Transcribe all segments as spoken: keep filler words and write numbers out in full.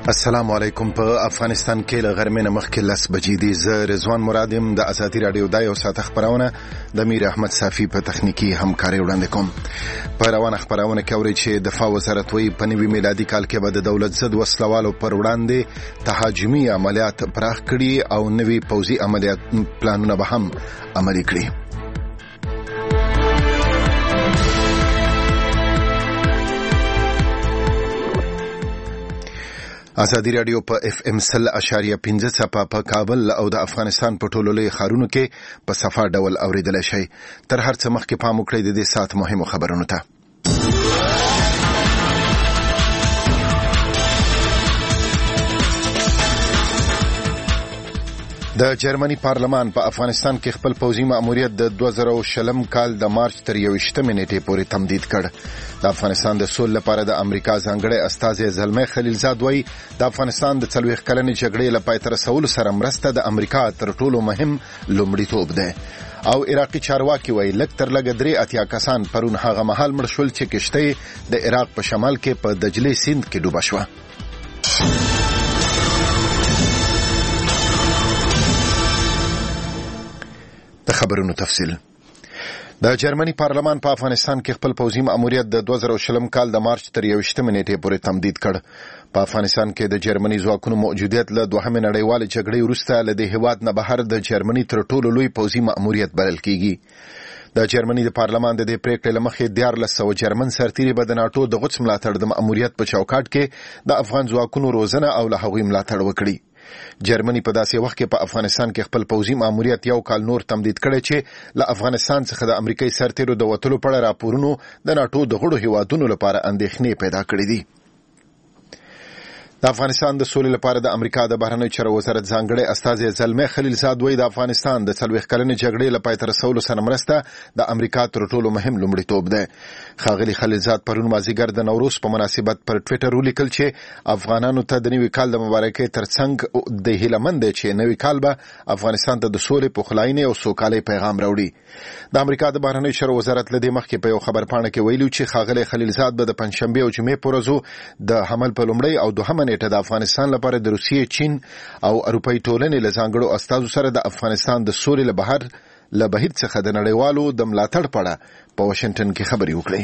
السلام علیکم. په افغانستان کې له غرمې نه مخکې لس بجې دي. زه رضوان مراد یم. د ازادي راډیو د یو ساعت خبرونه د میر احمد صافي په تخنیکی همکاري وړاندې کوم. په روانه خبرونه کې اوري چې دفاع وزارت وایي په نوي میلادي کال کې به د دولت ضد وسلوالو پر وړاندې تهاجمي عملیات پراخ کړي او نوي پوځي عملیات پلانونه به هم عملي کړي. ازادي راډیو په اف ام سل اشاریه پنځه څپه په کابل او د افغانستان په ټولو لوی ښارونو کې په صفا ډول اوریدل شي. تر هر څه مخکې پام وکړئ د دې ساعت مهمو خبرونو ته. د جرمني پارلمان په افغانستان کې خپل پوځي مأموریت د دوه زره شلم کال د مارچ تر یوویشتمې نیټې پورې تمدید کړ. د افغانستان د سولې لپاره د امریکا ځانګړی استازی زلمي خلیلزاد وایي د افغانستان د څلوېښت کلنې جګړې له پای ته رسولو سره مرسته د امریکا تر ټولو مهم لومړیتوب دی. او عراقي چارواکي وایي لږ تر لږه درې اتیا کسان پرون هغه مهال مړ شول چې کشتۍ د عراق په شمال کې په دجلې سیند کې ډوبه شوه. د خبرونو تفصیل. د جرمني پارلمان په افغانستان کې خپل پوځي مأموریت د دوه زره شلم کال د مارچ تر یوویشتمې نیټې پورې تمدید کړ. په افغانستان کې د جرمني ځواکونو موجودیت له دوهمې نړیوالې جګړې وروسته له دې هېواد نه بهر د جرمني تر ټولو لوی پوځي مأموریت بلل کیږي. د جرمني د پارلمان د دې پریکړې له مخې دیارلس سوه جرمن سرتیري به د ناټو د غوڅ ملاتړ د مأموریت په چوکاټ کې د افغان ځواکونو روزنه او له هغوی ملاتړ وکړي. جرمني په داسې وخت کې په افغانستان کې خپل پوځي مأموریت یو کال نور تمدید کړی چې له افغانستان څخه د امریکایي سرتیرو د وتلو په اړه راپورونو د ناټو د غړو هیوادونو لپاره اندېښنې پیدا کړې دي. د افغانستان د سولې لپاره د امریکا د بهرنیو چارو وزارت ځانګړی استازی زلمي خلیلزاد وایي د افغانستان د څلوېښت کلنې جګړې له پای ته رسولو سره مرسته د امریکا تر ټولو مهم لومړیتوب دی. ښاغلي خلیلزاد پرون مازدیګر د نوروز په مناسبت پر ټویټر ولیکل چې افغانانو ته د نوي کال د مبارکۍ ترڅنګ د هیلهمند دی چې نوي کال به افغانستان ته د سولې پخلاینې او سوکالۍ پیغام راوړي. د امریکا د بهرنیو چارو وزارت له دې مخکې په یو خبرپاڼه کې ویلي چې ښاغلي خلیلزاد به د پنجشنبې او جمعې په ورځو د حمل په لومړۍ او دوهمه نیټه د افغانستان لپاره د روسیې، چین او اروپایي ټولنې له ځانګړو استازو سره د افغانستان د سولې له بهر له بهیر څخه د نړیوالو د ملاتړ په اړه په واشنګټن کې خبرې وکړې.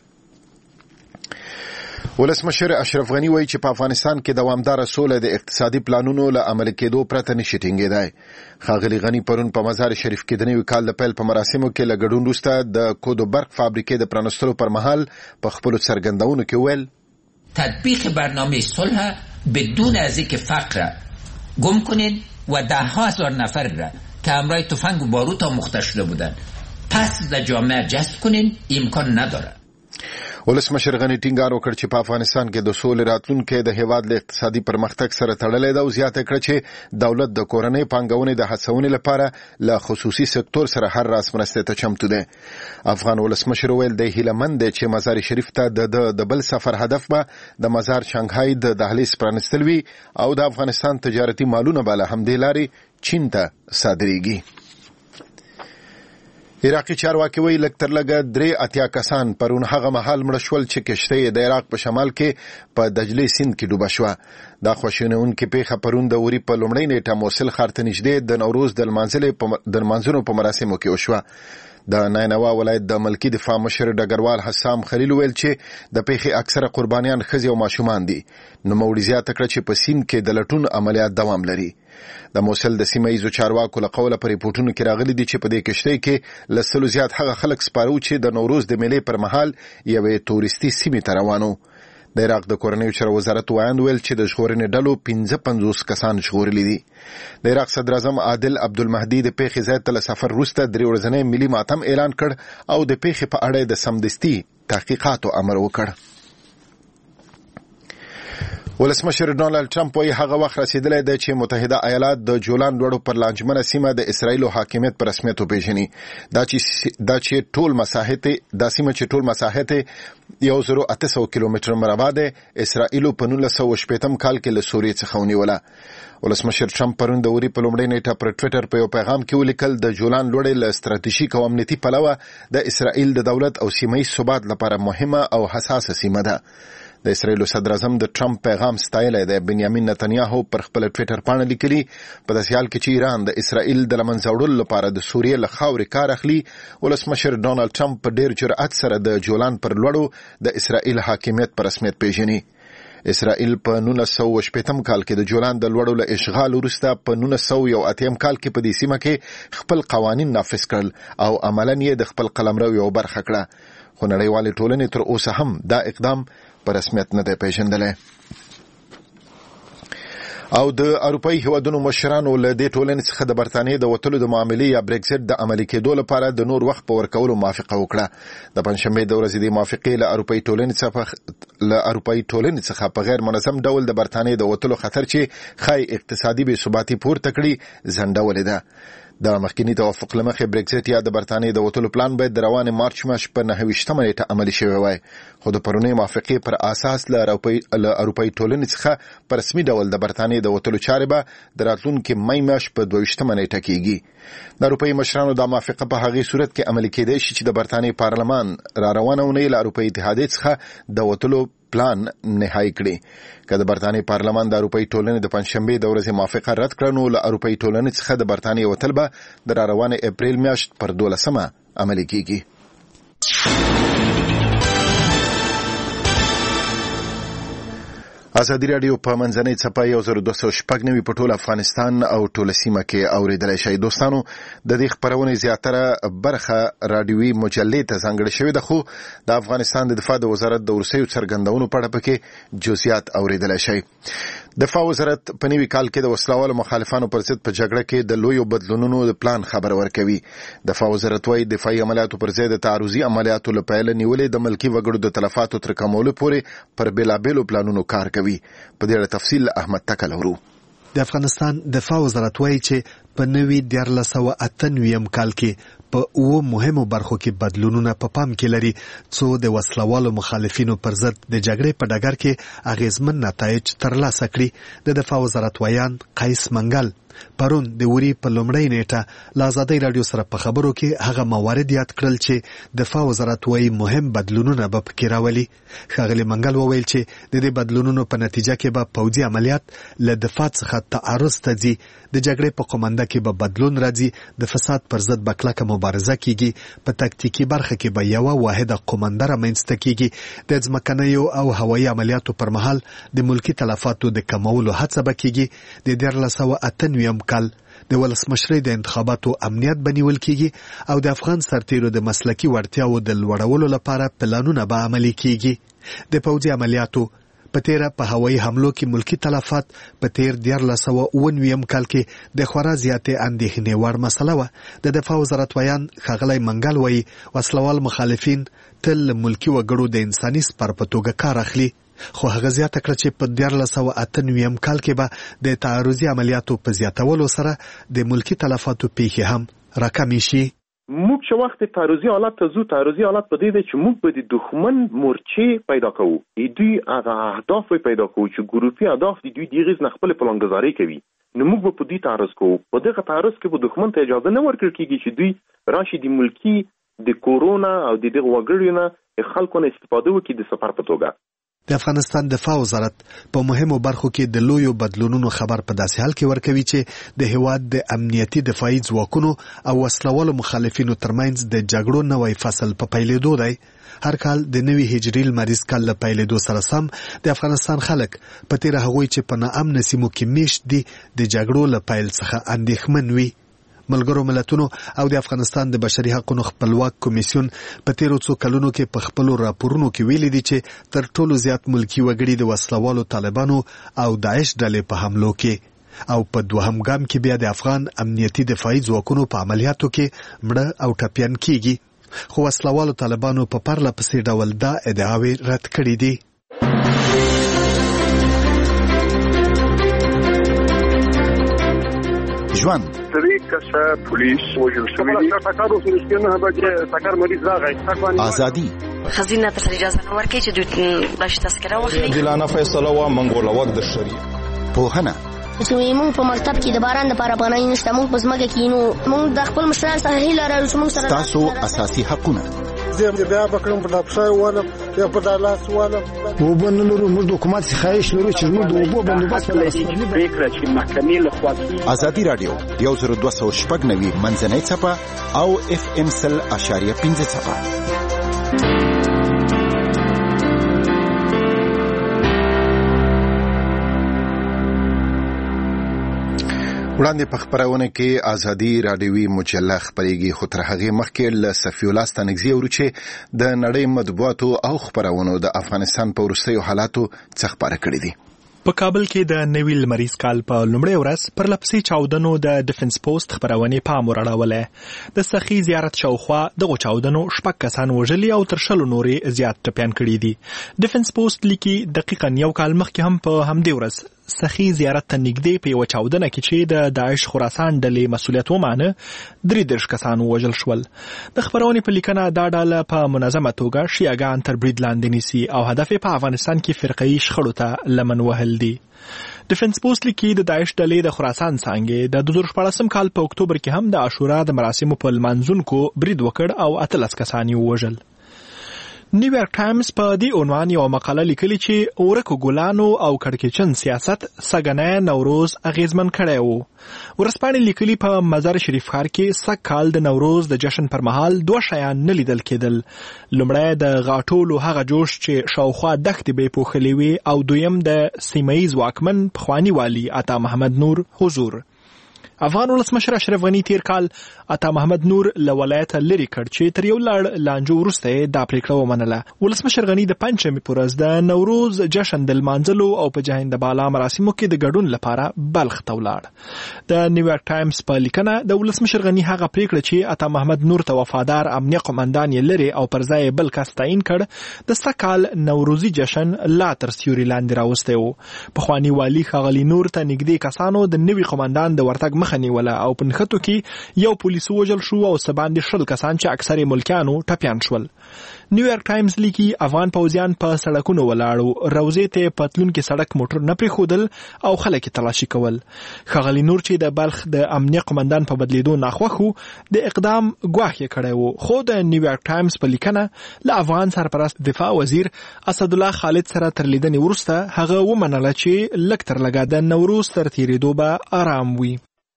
ولسمشر اشرف غني وایي چې په افغانستان کې دوامداره سوله د اقتصادي پلانونو له عملي کېدو پرته نشي ټینګېدای. ښاغلي غني پرون په مزار شریف کې د نوي کال د پیل په مراسمو کې له ګډون وروسته د کودو برق فابریکې د پرانستلو پر مهال په خپلو څرګندونو کې وویل تطبیق برنامه صلح بدون از اینکه فقر گم کنین و ده ها هزار نفر را که همراه تفنگ و باروت آموخته شده بودند پس در جامعه جذب کنین امکان نداره. ولسمشر غني ټینګار وکړ چې په افغانستان کې د سولې راتلونکي د هیواد له اقتصادي پرمختګ سره تړلې ده او زیاته کړ چې دولت د کورنۍ پانګونې د هڅونې لپاره له خصوصي سکتور سره هر راس مرستې ته چمتو دی. افغان ولسمشر ویل د هیلهمند دی چې مزار شریف ته د د بل سفر هدف به د مزار شانګهای د دهلیز پرانستل وي او د افغانستان تجارتي مالونه به له همدې لارې چین ته صادریږي. عراقي چارواکي وایي لږ تر لږه درې اتیا کسان پرون هغه مهال مړه شول چې کشتۍ د عراق په شمال کې په دجلې سیند کې ډوبه شوه. دا خواشینونکې پیښه پرون د وري په لومړۍ نیټه موصل ښار ته نږدې د نوروز د لمانځنو په مراسمو کې وشوه. د نینوا ولایت د ملکي دفاع مشر ډګروال حسام خلیل ویل چې د پیښې اکثره قربانیان ښځې او ماشومان دي. نوموړي زیاته کړه چې په سیند کې د لټون عملیات دوام لري. د موصل د سیمه ییزو چارواکو له قوله په ریپورټونو کې راغلي دي چې په دې کشتۍ کې له سلو زیات هغه خلک سپاره وو چې د نوروز د میلې پر مهال یوې تورستي سیمې ته روان وو. د عراق د کورنیو چارو وزارت وایاند ویل چې د ژغورنې ډلو پنځه پنځوس کسان ژغورلي دي. د عراق صدر اعظم عادل عبدالمهدي د پیښې ځای ته له سفر وروسته درې ورځنی ملي ماتم اعلان کړ او د پیښې په اړه د سمدستي تحقیقاتو امر وکړ. ولسمشر ډونالد ټرمپ وایي هغه وخت رسیدلی دی چې متحده ایالات د جولان لوړو پر لانجمنه سیمه د اسرائیلو حاکمیت په رسمیت وپېژني. دا چې دا چې ټول مساحت دا سیمه چې ټول مساحت یو زرو اته سوه کیلومتر مربع ده اسرائیلو په نولس سوه شپېتم کال کې له سوریې څخه ونیوله. ولسمشر ټرمپ پرون د وري په لومړۍ نیټه پر ټویټر په یو پیغام کې ولیکل د جولان لوړې له ستراتیژیک او امنیتي پلوه د اسرائیل د دولت او سیمه ییز ثبات لپاره مهمه او حساسه سیمه ده. د اسرایل صدر اعظم د ټرمپ پیغام ستایلی دی. بنیامین نتنیاهو پر خپل ټویټر باندې لیکلي په داسې حال کې چې ایران د اسرایل د لمنځه وړلو لپاره د سوریې له خاورې کار اخلي، ولسمشر ډونالد ټرمپ په ډیر جرأت سره د جولان پر لوړو د اسرایل حاکمیت په رسمیت پیژني. اسرائیل په نولس سوه شپږم کال کې د جولان د لوړو له اشغال وروسته په نولس سوه یو اتم کال کې په دې سیمه کې خپل قوانین نافذ کړل او عملاً یې د خپل قلمرو یو برخه کړه، خو نړیوالې ټولنې تر اوسه هم دا اقدام په رسمیت نه دی پیژندلی. او د اروپאי هیوادونو مشرانو له دې ټولنې څخه د برتانیې د وتلو د معاملې یا برېکزټ د عملي کېدو لپاره د نور وخت په ورکولو موافقه وکړه. د پنځشنبې د ورځې د موافقې له اروپאי ټولنې څخه له اروپאי ټولنې څخه په غیر منظم ډول د برتانیې د وتلو خطر چې ښایي اقتصادي بې ثباتي پورته کړي ځنډولې ده. د مخکینی توافق لمخې برېکزټ یا د برتانیې د وتلو پلان باید د روانې مارچ میاشتې په نهه ویشتمه نیټه عملي شوی وای، خو د پرونۍ موافقې پر اساس له اروپאי ټولنې څخه په رسمي ډول د برتانیې د وتلو چارې به د راتلونکي مۍ میاشتې په دوه ویشتمه نیټه کېږي. د اروپאי مشرانو دا موافقه په هغې صورت کې عملي کېدای شي چې د برتانیې پارلمان را روانه اونۍ له اروپאי اتحادیې څخه د وتلو پلان نهایی کړي. که د برتانیې پارلمان د اروپאי ټولنې د پنځشنبې د ورځې موافقه رد کړه، نو له اروپאי ټولنې څخه د برتانیې وتل به د را روانې اپریل میاشت پر دولسمه عملي کېږي. ازادي راډیو په منځنۍ څپه یو زر دوه سوه شپږ نوي په ټول افغانستان او ټوله سیمه کې اورېدلی شئ. دوستانو، د دې خپرونې زیاتره برخه راډیوي مجلې ته ځانګړې شوې ده، خو د افغانستان د دفاع د وزارت د وروستیو څرګندونو په اړه پکې جزئیات اورېدلی شئ. دفاع وزارت په نوي کال کې د وسلوالو مخالفانو پر ضد په جګړه کې د لویو بدلونونو د پلان خبر ورکوي. دفاع وزارت وايي دفاعي عملیاتو پر ځای د تعرضي عملیاتو له پیله نیولې د ملکي وګړو د تلفاتو تر کمولو پورې پر بېلابېلو پلانونو کار کوي. په دې اړه تفصیل احمد تکل ورو. د افغانستان دفاع وزارت وايي چې په نوي دیارلس سوه اته نویم کال کې په اوه مهمو برخو کې بدلونونه په پام کې لري، څو د وسلوالو مخالفینو پر ضد د جګړې په ډګر کې اغیزمن نتایج ترلاسه کړي. د دفاع وزارت ویان قیس منګل پرون د وری په لومړۍ نیټه له ازادۍ راډیو سره په خبرو کې هغه موارد یاد کړل چې دفاع وزارت وايي مهم بدلونونه به پکې راولي. ښاغلي منګل وویل چې د دې بدلونونو په نتیجه کې به پوځي عملیات له دفاع څخه تعرض ته ځي، د جګړې په قومنده کې به بدلون راځي، د فساد پر ضد به کلکه مبارزه کیږي، په تکتیکي برخه کې به یوه واحده قومنده رامنځته کیږي، د ځمکنیو او هوایي عملیاتو پر مهال د ملکي تلفاتو د کمولو هڅه به کیږي، د دیارلس سوه اته نویم کال د ولسمشرۍ د انتخاباتو امنیت به نیول کیږي او د افغان سرتیرو د مسلکي وړتیاو د لوړولو لپاره پلانونه به عملي کیږي. د پوځي عملیاتو په تیره په هوایي حملو کې ملکي تلفات په تیر دیارلس سوه اووه نویم کال کې د خورا زیاتې اندېښنې وړ مسله وه. د دفاع وزارت ویان ښاغلی منګل وایي وسلوال مخالفین تل ملکي وګړو د انساني سپر په توګه کار اخلي، خو هغه زیاته کړه چې په دیارلس سوه اته نویم کال کې به د تعرضي عملیاتو په زیاتولو سره د ملکي تلفاتو پیښې هم راکمې شي. موږ چې وخت تعرضي حالت ته ځو، تعرضي حالت په دې دی چې موږ به د دښمن مورچې پیدا کوو، دوی هغه اهداف پیدا کوو چې ګروپي اهداف دي، دوی دغه نه خپل پلانګذاري کوي، نو موږ به په دې تعرض کوو. په دغه تعرض کې به دښمن ته اجازه نه ورکړل کېږي چې دوی راشي د ملکي د کورونا او د دغه وګړو نه خلکو نه استفاده وکړي د سفر په توګه. د افغانستان دفاع وزارت په مهمو برخو کې د لویو بدلونونو خبر په داسې حال کې ورکوي چې د هیواد د امنیتي دفاعي ځواکونو او وسلوالو مخالفینو ترمنځ د جګړو نوی فصل په پیلېدو دی. هر کال د نوي هجري لمریز کال له پیلېدو سره سم د افغانستان خلک په تیره هغوی چې په ناامنه سیمو کې میشت دي د جګړو له پیل څخه اندېښمن وي. ملګرو ملتونو او د افغانستان د بشري حقوقو خپلواک کمیسیون په تیرو څو کلونو کې په خپلو راپورونو کې ویلي دي چې تر ټولو زیات ملکي وګړي د وسلوالو طالبانو او داعش ډلې په حملو کې او په دوهم ګام کې بیا د افغان امنیتي دفاعي ځواکونو په عملیاتو کې مړه او ټپیان کیږي، خو وسلوالو طالبانو په پرله پسې ډول دا ادعاوې رد کړې دي. ژوند سری کسه پولیس وجل شوی دی ټاکارو سرسکینه به چې ټاکار مریض راغی ازادي خزینه ته اجازه نه ورکړي چې دوی داش تذکره واخلي. دلانه فیصله وا منګول وخت د شریعت پوهنه چې موږ په مکتب کې د باران لپاره افغانۍ نشته، موږ په ځمکه کې نو موږ د خپل مشرانو څخه هیله لرو چې موږ سره تاسو اساسي حقونه زه بیا بکرم په ډاکټر ونه یا په داله سواله وبو نه لرو موږ د حکومت خواهش لرو چې موږ د وبو بندوبست په پریکړه چې محکمې له خوا ازادي رادیو یو زر دوه سوه شپږ نوي منځنۍ څپه او اف ام سل اشاریه پنځه څپه. وړاندې په خبرونه کې ازادي رادیوي مجله خبرېږي، خو تر هغې مخکې له صفي الله ستانکزي اورو چې د نړۍ مطبوعاتو او خبرونو د افغانستان په وروستیو حالاتو څه خبره کړې دي. په کابل کې د نوي لمریز کال په لومړۍ ورځ پر لپسې چاودنو د ډیفنس پوسټ خبرونې پام وراړولی. د سخي زیارت شاوخوا دغو چاودنو شپږ کسان وژلي او تر شلو نورې زیات ټپیان کړي دي. ډیفنس پوسټ لیکي دقیقاً یو کال مخکې هم په همدې ورځ سخي زیارت ته نږدې په یوه چاودنه کې چې د داعش خراسان ډلې مسؤلیت ومانه درې دېرش کسان ووژل شول. د خبرونې په لیکنه دا ډله په منظمه توګه شیعهګان تر برید لاندې نیسي او هدف یې په افغانستان کې فرقه‌یي شخړو ته لمن وهل دي. ډیفنس پوسټ لیکي د داعش ډلې د خراسان څانګې د دوه زره شپاړسم کال په اکتوبر کې هم د عاشورا د مراسمو په لمانځونکو برید وکړ او اتلس کسان یې ووژل. نیویارک ټایمز په دې عنوان یو مقاله لیکلي چې ورکو ګلانو او کړکېچن سیاست سګنی نوروز اغیزمن کړی و. ورځپاڼې لیکلي په مزار شریف ښار کې سږ کال د نوروز د جشن پر مهال دوه شیان نه لیدل کېدل. لومړی د غاټولو هغه جوش چې شاوخوا دښتې به یې پوښلې وي او دویم د سیمه ییز واکمن پخواني والي عطا محمد نور حضور. افغان ولسمشر اشرف غني تیر کال عطا محمد نور له ولایته لرې کړ چې تر یو لړ لانجو وروسته یې دا پریکړه ومنله. ولسمشر غني د پنجشنبې په ورځ د نوروز جشن د لمانځلو او په جهیند بالا مراسمو کې د ګډون لپاره بلخ ته ولاړ. د نیویارک ټایمز په لیکنه د ولسمشر غني هغه پریکړه چې عطا محمد نور ته وفادار امنیه قومندان یې لري او پر ځای بل کس تعیین کړ د سږ کال نوروزي جشن لا تر سیوري لاندې راوستی و. پخواني والي ښاغلي نور ته نږدې کسانو د نوي قومندان د ورتګ خنیوله او په نښتو کې یو پولیس وژل شو او څه باندې شل کسان چې اکثر یې ملکیانو ټپیان شول. نیویارک ټایمز لیکي افغان پوځیان په سړکونو ولاړو، روضې ته په تلونکي سړک موټر نه پرېښودل او خلک یې تلاشي کول. ښاغلي نور چې د بلخ د امنیه قومندان په بدلیدو ناخوښ و د اقدام ګواښ یې کړی و، خو د نیویارک ټایمز په لیکنه له افغان سرپرست دفاع وزیر اسدالله خالد سره تر لیدنې وروسته هغه ومنله چې لږ تر لږه د نوروز تر تېرېدو به آرام وي.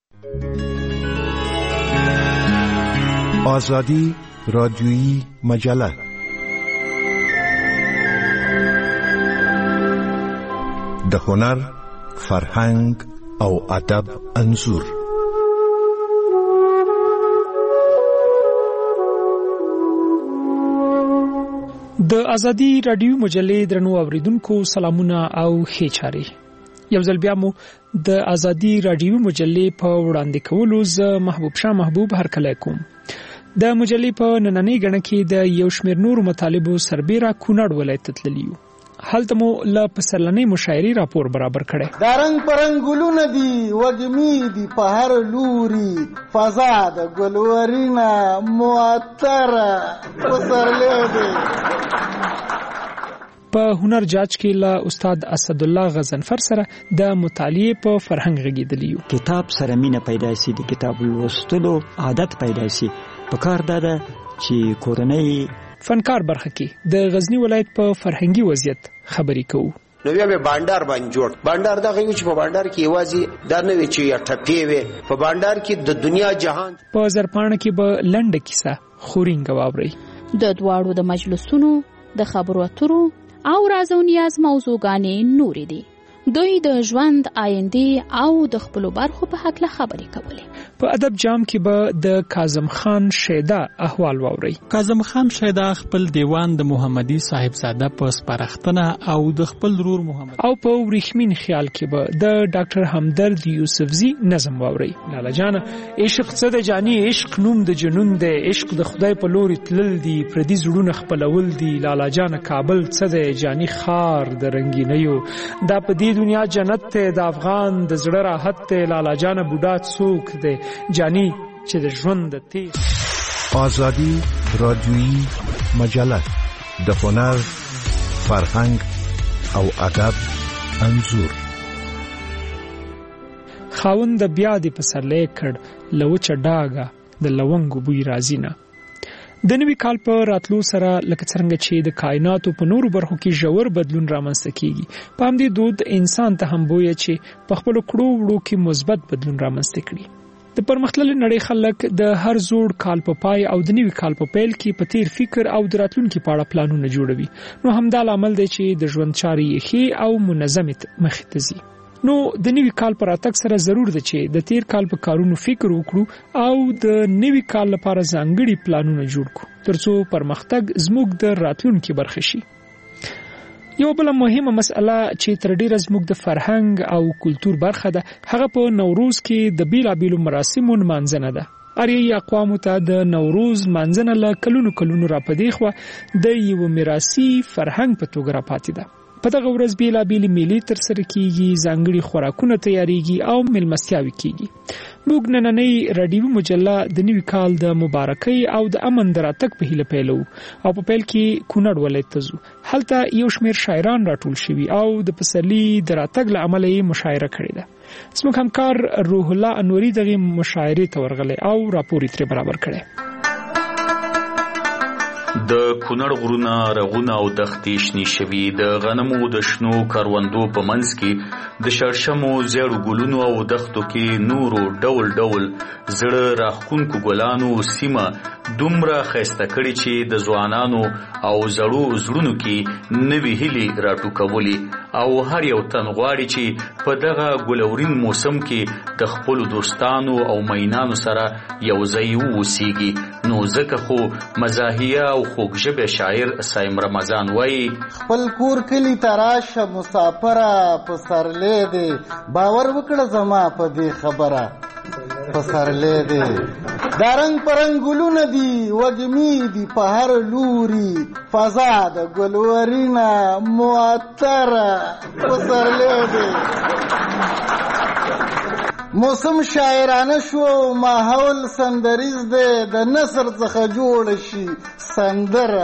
آزادی رادیویی مجله د هنر، فرهنګ او ادب انځور. د آزادی رادیو مجلې درنو اوریدونکو سلامونه او ښې چارې. یو ځل بیا مو د آزادی رادیو مجلې په وړاندې کولو زه محبوب شاه محبوب هرکلی کوم. د مجلې په نننۍ ګڼه کې د یو شمېر نورو مطالبو سربیره کونړ ولایت ته تللي یو. هلته مو له پسرلنۍ مشاعرې راپور برابر کړی. دا رنګ پرنګ ګلونه دي وږمې دي په هر لوري، فضا د ګلورینه معطره پسرلی دی. په هنر جاج کې له استاد اسدالله غضنفر سره د مطالعې په فرهنګ غږېدلی یو. کتاب سره مینه پیدا شي، د کتاب لوستلو عادت پیدا شي. په کار دا ده چې کورنۍ فنکار برخه کې د غزنی ولایت په فرهنګي وضعیت خبرې کوو. نو بیا به بانډار باندې جوړ بانډار دا غوي چې په بانډار کې یوازې دا نه وي چې یا ټپې وي، په بانډار کې د دنیا جهان. په زرپاڼه کې به لنډه کیسه خورینګ واوري. د دواړو د مجلسونو د خبرو اترو او راز او نیاز موضوعګانې نورې دي. دوی د ژوند آینده او د خپل برخو په حق له خبرې کولې. په ادب جام کې به د کاظم خان شیدا احوال واوري. کاظم خان شیدا خپل دیوان د محمدي صاحبزاده په سپارښتنه او د خپل رور محمد او په ورېښمین خیال کې به د ډاکټر همدرد یوسفزي نظم واوري. لاله جان عشق څه د جاني عشق نوم د جنون دی، عشق د خدای په لوري تلل دي، پردي زړونه خپلول دي. لاله جان کابل څه دی جاني خار د رنگینیو، دا په دې دنیا جنت ته د افغان د زړه راحت ته. لالا جان بوډا څوک دی جانی چې د ژوند د تیر. آزادی رادیویی مجله د هنر، فرهنګ او ادب انځور. خاوند بیا د پسرلی کړ لوچه ډاګه د لونګو بوی راځي نه. د نوي کال په راتلو سره لکه څنګه چې د کائناتو په نورو برخو کې ژور بدلون رامنځته کیږي په همدې دود انسان ته هم بویه چې په خپل کړو وړو کې مثبت بدلون رامنځته کړي د پرمختللي نړۍ خلک د هر زوړ کال په پای او د نوي کال په پیل کې په تیر فکر او د راتلونکي په اړه پلانونه جوړوي نو همدا لامل دی چې د ژوند چارې یې ښې او منظمې مخې ته ځي نو د نوي کال پر راتګ سره ضرور ده چې د تیر کال په کارونو فکر وکړو او د نوي کال لپاره ځانګړي پلانونه جوړ کړو ترڅو پرمختګ زموږ د راتلونکي برخه شي یو بل مهمه مسأله چې تر ډیره زموږ د فرهنګ او کلچر برخه ده هغه په نوروز کې د بیلابیلو مراسمو منځنه ده اریایي اقوامو ته د نوروز منځنه له کلونو کلونو راپدې خو د یو میراثي فرهنګ په توګه راپاتې ده په دغه ورځ بیلابیلې میلې ترسره کیږي ځانګړي خوراکونه تیاریږي او میلمستیاوې کیږي موږ نننۍ راډیوي مجله د نوي کال د مبارکۍ او د امن د راتګ په هیله پیلو او په پیل کې کونړ ولایت ته ځو هلته یو شمېر شاعران راټول شوي او د پسرلي د راتګ له امله یې مشاعره کړې ده زموږ همکار روح الله انوري دغه مشاعرې ته ورغلی او راپور یې ترې برابر کړی د کونړ غرونه رغونه او دښتې شنې شوي د غنمو د شنو کروندو په منځ کې د شړشمو زیړو ګلونو او دښتو کې نورو ډول ډول زړه راښکونکو ګلانو سیمه دومره ښایسته کړي چې د ځوانانو او زړو زړونو کې نوې هیلې راټوکولي او هر یو تن غواړي چې په دغه ګلورین موسم کې د خپلو دوستانو او مینانو سره یو ځای واوسیږي نو ځکه خو مزاحیه او خوږژبه شاعر سایم رمضان وایي خپل کور کلی تراشه مسافره پسرلې دی باور وکړه زما په دې خبره پسرلې دی دارنګ پرنګ ګلونه دي وږمې دي په هر لوري فضا د ګلورینا معطره پسرلې دی موسم شاعرانه شو ماحول سندریز دی د نثر څخه جوړ شي سندره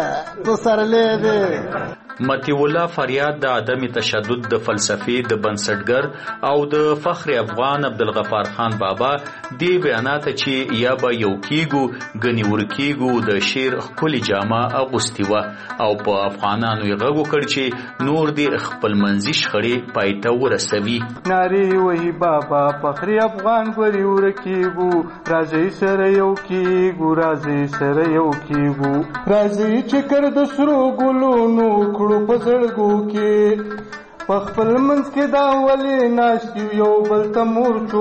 پسرلې دی متی الله فریاد د عدم تشدد د فلسفي د بنسټګر او د فخر افغان عبدالغفار خان بابا دی بیانات چې یا به یو کیګو غنی ورکیګو د شعر خپل جامه اغوستیوه او په افغانانو یې غوږ کړ چې نور دی خپل منځي شخړې پایته ورسوي ناری وای بابا فخر افغان غنی ورکیګو راځي سره یو کیګو راځي سره یو کیګو راځي چې کړ د سرو ګلونو کړو په زړګو کې په خپل منځ کې دا ولې ناشتي یو بل ته مورچو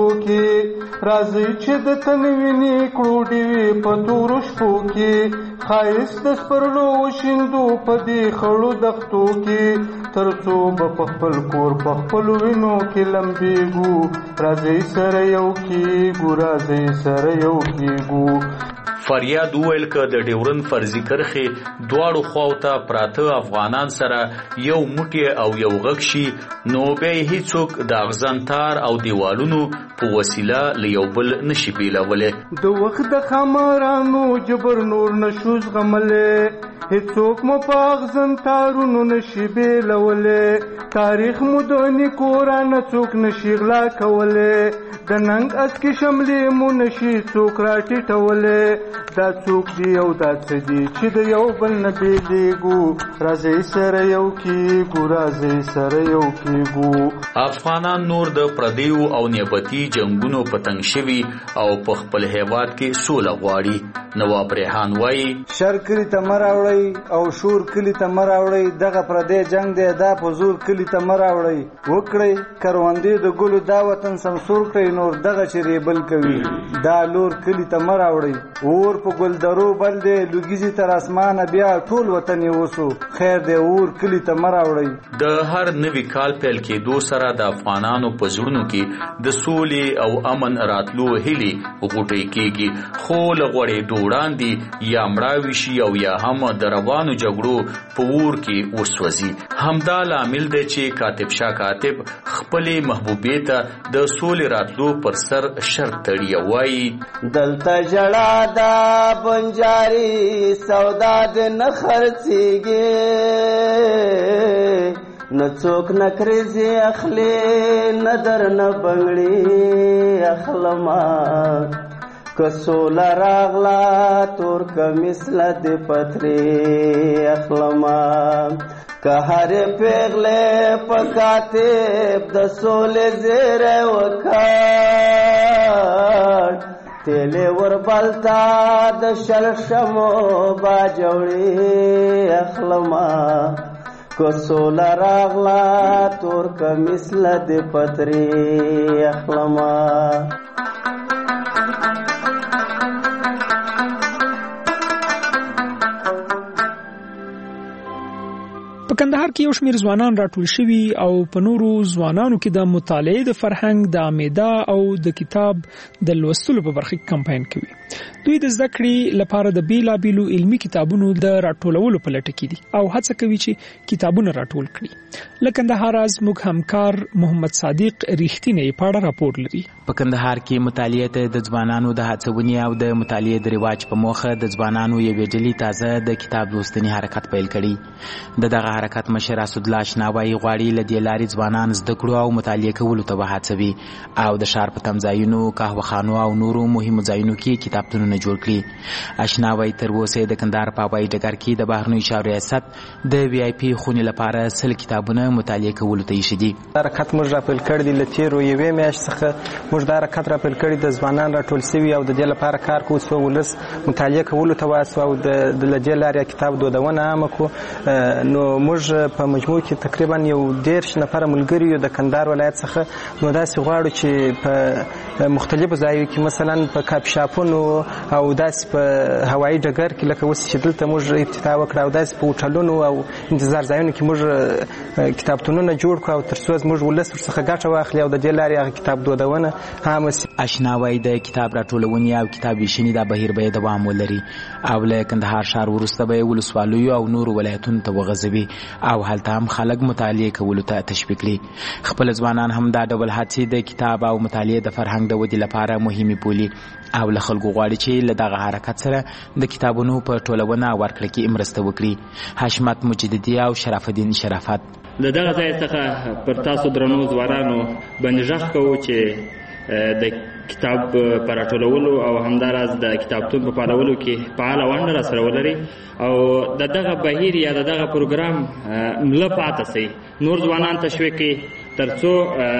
کې راځي چې د تنویني کړو ډیوې په تورو شپو کې ښایست د سپرلو وشیندو په دې خړو دښتو کې تر څو به په خپل کور په خپلو وینو کې لمبېږو راځي سره یو کېږو راځي سره یو کېږو فریاد وویل که د ډیورن فرضي کرښې دواړو خواو ته پراته افغانان سره یو موټی او یو غږ شي نو بیا یې هیڅوک د اغزنتار او دیوالونو په وسیله له یو بل نشي بیلولی د وخت د ښامارانو جبر نور نشو زغملی هیڅوک مو په اغزنتارونو نشي بیلولی تاریخ مو د نیکو رانه څوک نشي غلا کولی د ننګ اسکې شملې مو نشي څوک راټیټولی دا څوک دی او دا څه دی چې د یو بل نه بیلیږو راځئ سره یو کېږو راځئ سره یو کېږو افغانان نور د پردیو او نیابتي جنګونو په تنګ شوي او په خپل هیواد کې سوله غواړي نواب ریحان وایي شر کلي ته مه راوړئ او شور کلي ته مه راوړئ دغه پردی جنګ دی دا په زور کلي ته مه راوړئ وکړئ کروندې د ګلو دا وطن سمسور کړئ نور دغه چې ریبل کوي دا لور کلي ته مه راوړئ اور په ګلدرو بل دی لوګیزي تر اسمانه بیا ټول وطن یې وسو خیر دی اور کلي ته مه راوړئ د هر نوي کال پیل کېدو سره د افغانانو په زړونو کې د سولې او امن راتلو هیلې غوټۍ کېږي خو له غوړېدو وړاندې یا مړاوي شي او یا هم د روانو جګړو په اور کې وسوځي همدا لامل دی چې کاتب شاه کاتب خپلې محبوبې ته د سولې راتلو پر سر شرط تړي وایي دلته ژړا دا بنجاري سودا د نه خرڅېږي نه څوک نه کریزي اخلي نه در نه بنګړي اخلما کسول راغلا تور کمیسل دی پتری اخلما که هر پیغله پا کاتب د سول زیر وکار تیلی وربالتا د شلشمو با جوڑی اخلما کسول راغلا تور کمیسل دی پتری اخلما. په کندهار کې یو شمېر ځوانان راټول شوي او په نورو ځوانانو کې د مطالعې د فرهنګ د عامېدا او د کتاب د لوستلو په برخه کې کمپاین کوي. دوی د زده کړې لپاره د بیلابیلو علمي کتابونو د راټولولو په لټه کې دي او هڅه کوي چې کتابونه راټول کړي. له کندهار زموږ همکار محمد صادق ریښتینی په اړه راپور لري. په کندهار کې مطالعې ته د ځوانانو د هڅونې او د مطالعې د رواج په موخه د ځوانانو یوې ډلې تازه د کتاب لوستنې حرکت پیل کړي. د دغه حرکت مشر اسدالله شناوی غواړي له دې لارې ځوانان زده کړو او مطالعې کولو ته وهڅوي او د ښار په تمځایونو، قهوهخانو او نورو مهمو ځایونو کې کتابتونونه جوړ کړي. اشناوی تر اوسه د کندهار په هوایي ډګر کې د بهرنیو چارو ریاست د وی آی پي خونې لپاره سل کتابونه مطالعې کولو ته ایښي دي. حرکت موږ راپیل کړی دی. له تېرو یوې میاشتې څخه موږ دا حرکت راپیل کړی د ځوانان راټول سوي او د دې لپاره کار کوو څو ولس مطالعې کولو ته وهڅوو او د له دې لارې کتاب دودونه عامه کړو. نو موږ په مجموع کې تقریبا یو دېرش نفره ملګري یو د کندهار ولایت څخه. نو داسې غواړو چې په مختلفو ځایو کې مثلا په کاپي شاپونو او داسې په هوایي ډګر کې لکه اوس چې دلته موږ ابتدا وکړه او داسې په هوټلونو او انتظار ځایونو کې موږ کتابتونونه جوړ کړو او تر څو زموږ ولس ورڅخه ګټه واخلي او د دې لارې هغه کتاب دودونه عامه سي. اشناوی د کتاب راټولونې او کتاب ویشنې دا بهیر به دوام ولري او له کندهار ښار وروسته به ولسوالیو او نورو ولایتونو ته وغځوي او هلته هم خلک مطالعې کولو ته تشویق کړي. خپل ځوانان هم دا ډول هڅې د کتاب او مطالعې د فرهنګ د ودې لپاره مهمې بولي او له خلکو غواړي چې له دغه حرکت سره د کتابونو په ټولونه او ورکړه کې مرسته وکړي. حشمت مجددي او شرف الدین شرافت د دغه ځای څخه پر تاسو درنو ځوانانو باندې غږ کوو چې د کتاب په راټولولو او همداراز د کتابتون په فعالولو کې فعاله ونډه راسره ولري او د دغه بهیر یا د دغه پروګرام مله پاتې سي. نور ځوانان تشویق کړي تر څو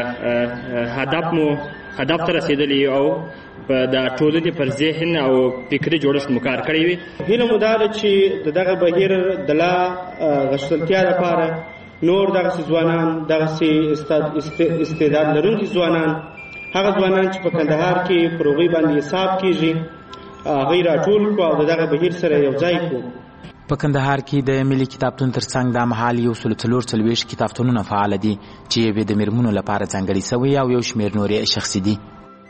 هدف مو هدف ته رسېدلی او په د ټولنې پر ذهن او فکري جوړښت مو کار کړی وي. هیله مو دا ده چې د دغه بهیر د لا غښتلتیا لپاره نور دغسې ځوانان دغسې استعداد لرونکي ځوانان هغه ځوانان چې په کندهار کې پر هغوی باندې حساب کېږي هغوی راټول کړو او د دغه بهیر سره یو ځای کړو. په کندهار کې د ملي کتابتون ترڅنګ دا مهال یو سل څلور څلوېښت کتابتونونه فعال دي چې یوې د میرمنو لپاره ځانګړي سوي او یو شمېر نورې شخصي دي.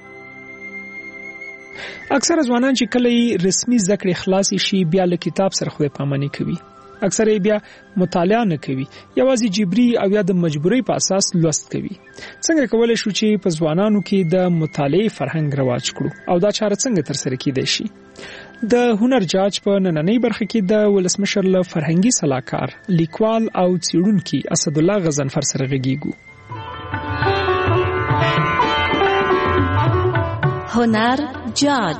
اکثره ځوانان چې کله رسمي زده کړې خلاصې شي بیا له کتاب سره خدای پاماني کوي. اکثره بیا مطالعه نه کوي، یوازې جبري او یا د مجبورۍ په اساس لوست کوي. څنګه کولای شو چې په ځوانانو کې د مطالعې فرهنګ رواج کړو او دا چاره څنګه ترسره کیدای شي؟ د هنر جاج په نننۍ برخه کې د ولسمشر له فرهنګي سلاکار، لیکوال او څېړونکي اسدالله غضنفر سره غږیږو. هنر جاج.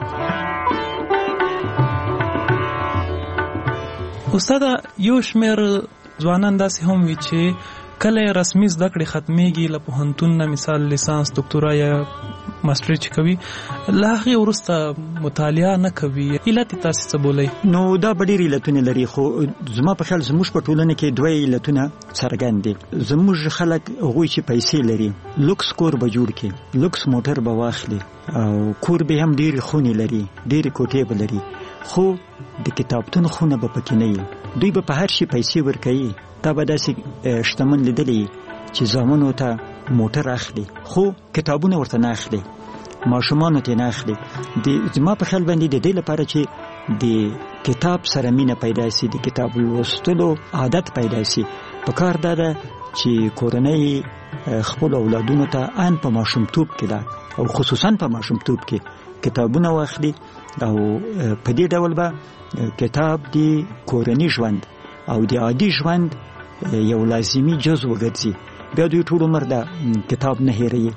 استاد یو شمېر ځوانان داسې هم وي چې کله رسمي زده کړې ختمېږي له پوهنتون نه مثال لیسانس، دکتورا یا ماسټري چې کوي له هغې وروسته مطالعه نه کوي. علت یې تاسې څه بولئ؟ نو دا به ډېر علتونه لري خو زما په خیال زموږ په ټولنه کې دوه علتونه څرګند دي. زموږ خلک هغوی چې پیسې لري لوکس کور به جوړ کړي، لوکس موټر به واخلي او کور به هم ډېرې خونې لري، ډېرې کوټې به لري، خو د کتابتون خونه به پکې نه وي. دوی به په هر شي پیسې ورکوي. تا به داسې شتمن لیدلی چې زامنو ته موټر اخلي خو کتابونه ورته نه اخلي، ماشومانو ته نه اخلي. زما په خیال باندې د دې لپاره چې د کتاب سره مینه پیدا شي، د کتاب لوستلو عادت پیدا شي، پکار دا ده چې کورنۍ خپل اولادونو ته ان په ماشومتوب کې ده او خصوصا په ماشومتوب کې کتابونه واخلي او په دې ډول به کتاب د کورنۍ ژوند او د عادي ژوند یو لازمي جزء وګرځي. بیا دوی ټول عمر دا کتاب نه هېروي.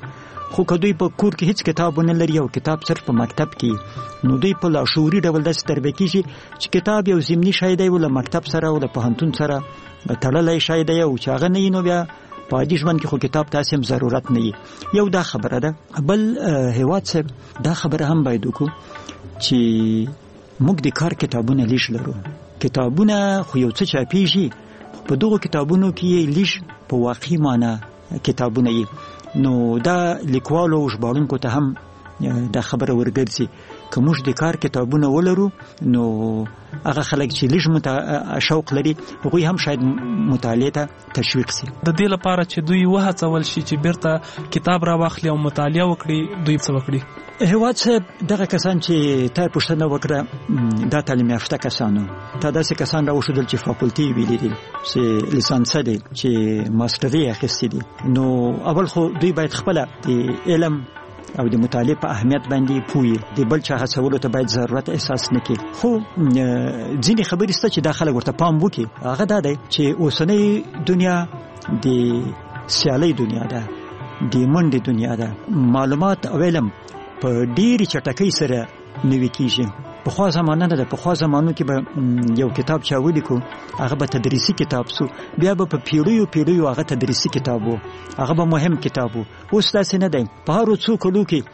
خو که دوی په کور کې هیڅ کتاب نه لري او کتاب صرف په مکتب کې، نو دوی په لاشعوري ډول داسې تربیه کېږي چې کتاب یو ضمني شی دی، له مکتب سره او له پوهنتون سره تړلی شی دی، او چې هغه نه وي نو بیا په عادي ژوند کې خو کتاب تاسې هم ضرورت نه وي. یو دا خبره ده. بل هیواد صاحب دا خبره هم باید وکړو چې موږ د کار کتابونه لیش لرو. کتابونه خو یو څه چاپېږي، په دغو کتابونو کې لیش په واقعي معنا کتابونه یي، نو دا لیکوالو او ژباړونکو ته هم دا خبره ورګرځي که موږ د کار کتابونه ولرو نو هغه خلک چې لږ مت شوق لري هغوی هم شاید مطالعه ته تشویق سي. د دې لپاره چې دوی وهڅول شي چې بیرته کتاب را واخلي او مطالعه وکړي، دوی څه وکړي؟ هیواد صاحب دغه کسان چې تا پوښتنه وکړه دا تعلیم یافته کسانو، تا داسې کسان راوښودل چې فاکولټي ویلي دي، چې لیسانس دي، چې ماسټري اخیستي دي. نو اول خو دوی باید خپله د علم او د مطالعه په اهمیت باندې پوهی، د بل چا هڅولو ته باید ضرورت احساس نکړي. خو ځینې خبرې شته چې دا خلک ورته پام وکړي. هغه دا دی چې اوسنۍ دنیا د سیالۍ دنیا ده، د منډې دنیا ده. معلومات او علم په ډېرې چټکۍ سره نوي کېږي. پخوا زمانه نه ده، پخوا زمانو کې به یو کتاب چا ولیکو هغه به تدریسي کتاب سو، بیا به په پیړیو پیړیو هغه تدریسي کتاب و، هغه به مهم کتاب و. اوس داسې نه دی. په هرو څو کلو کې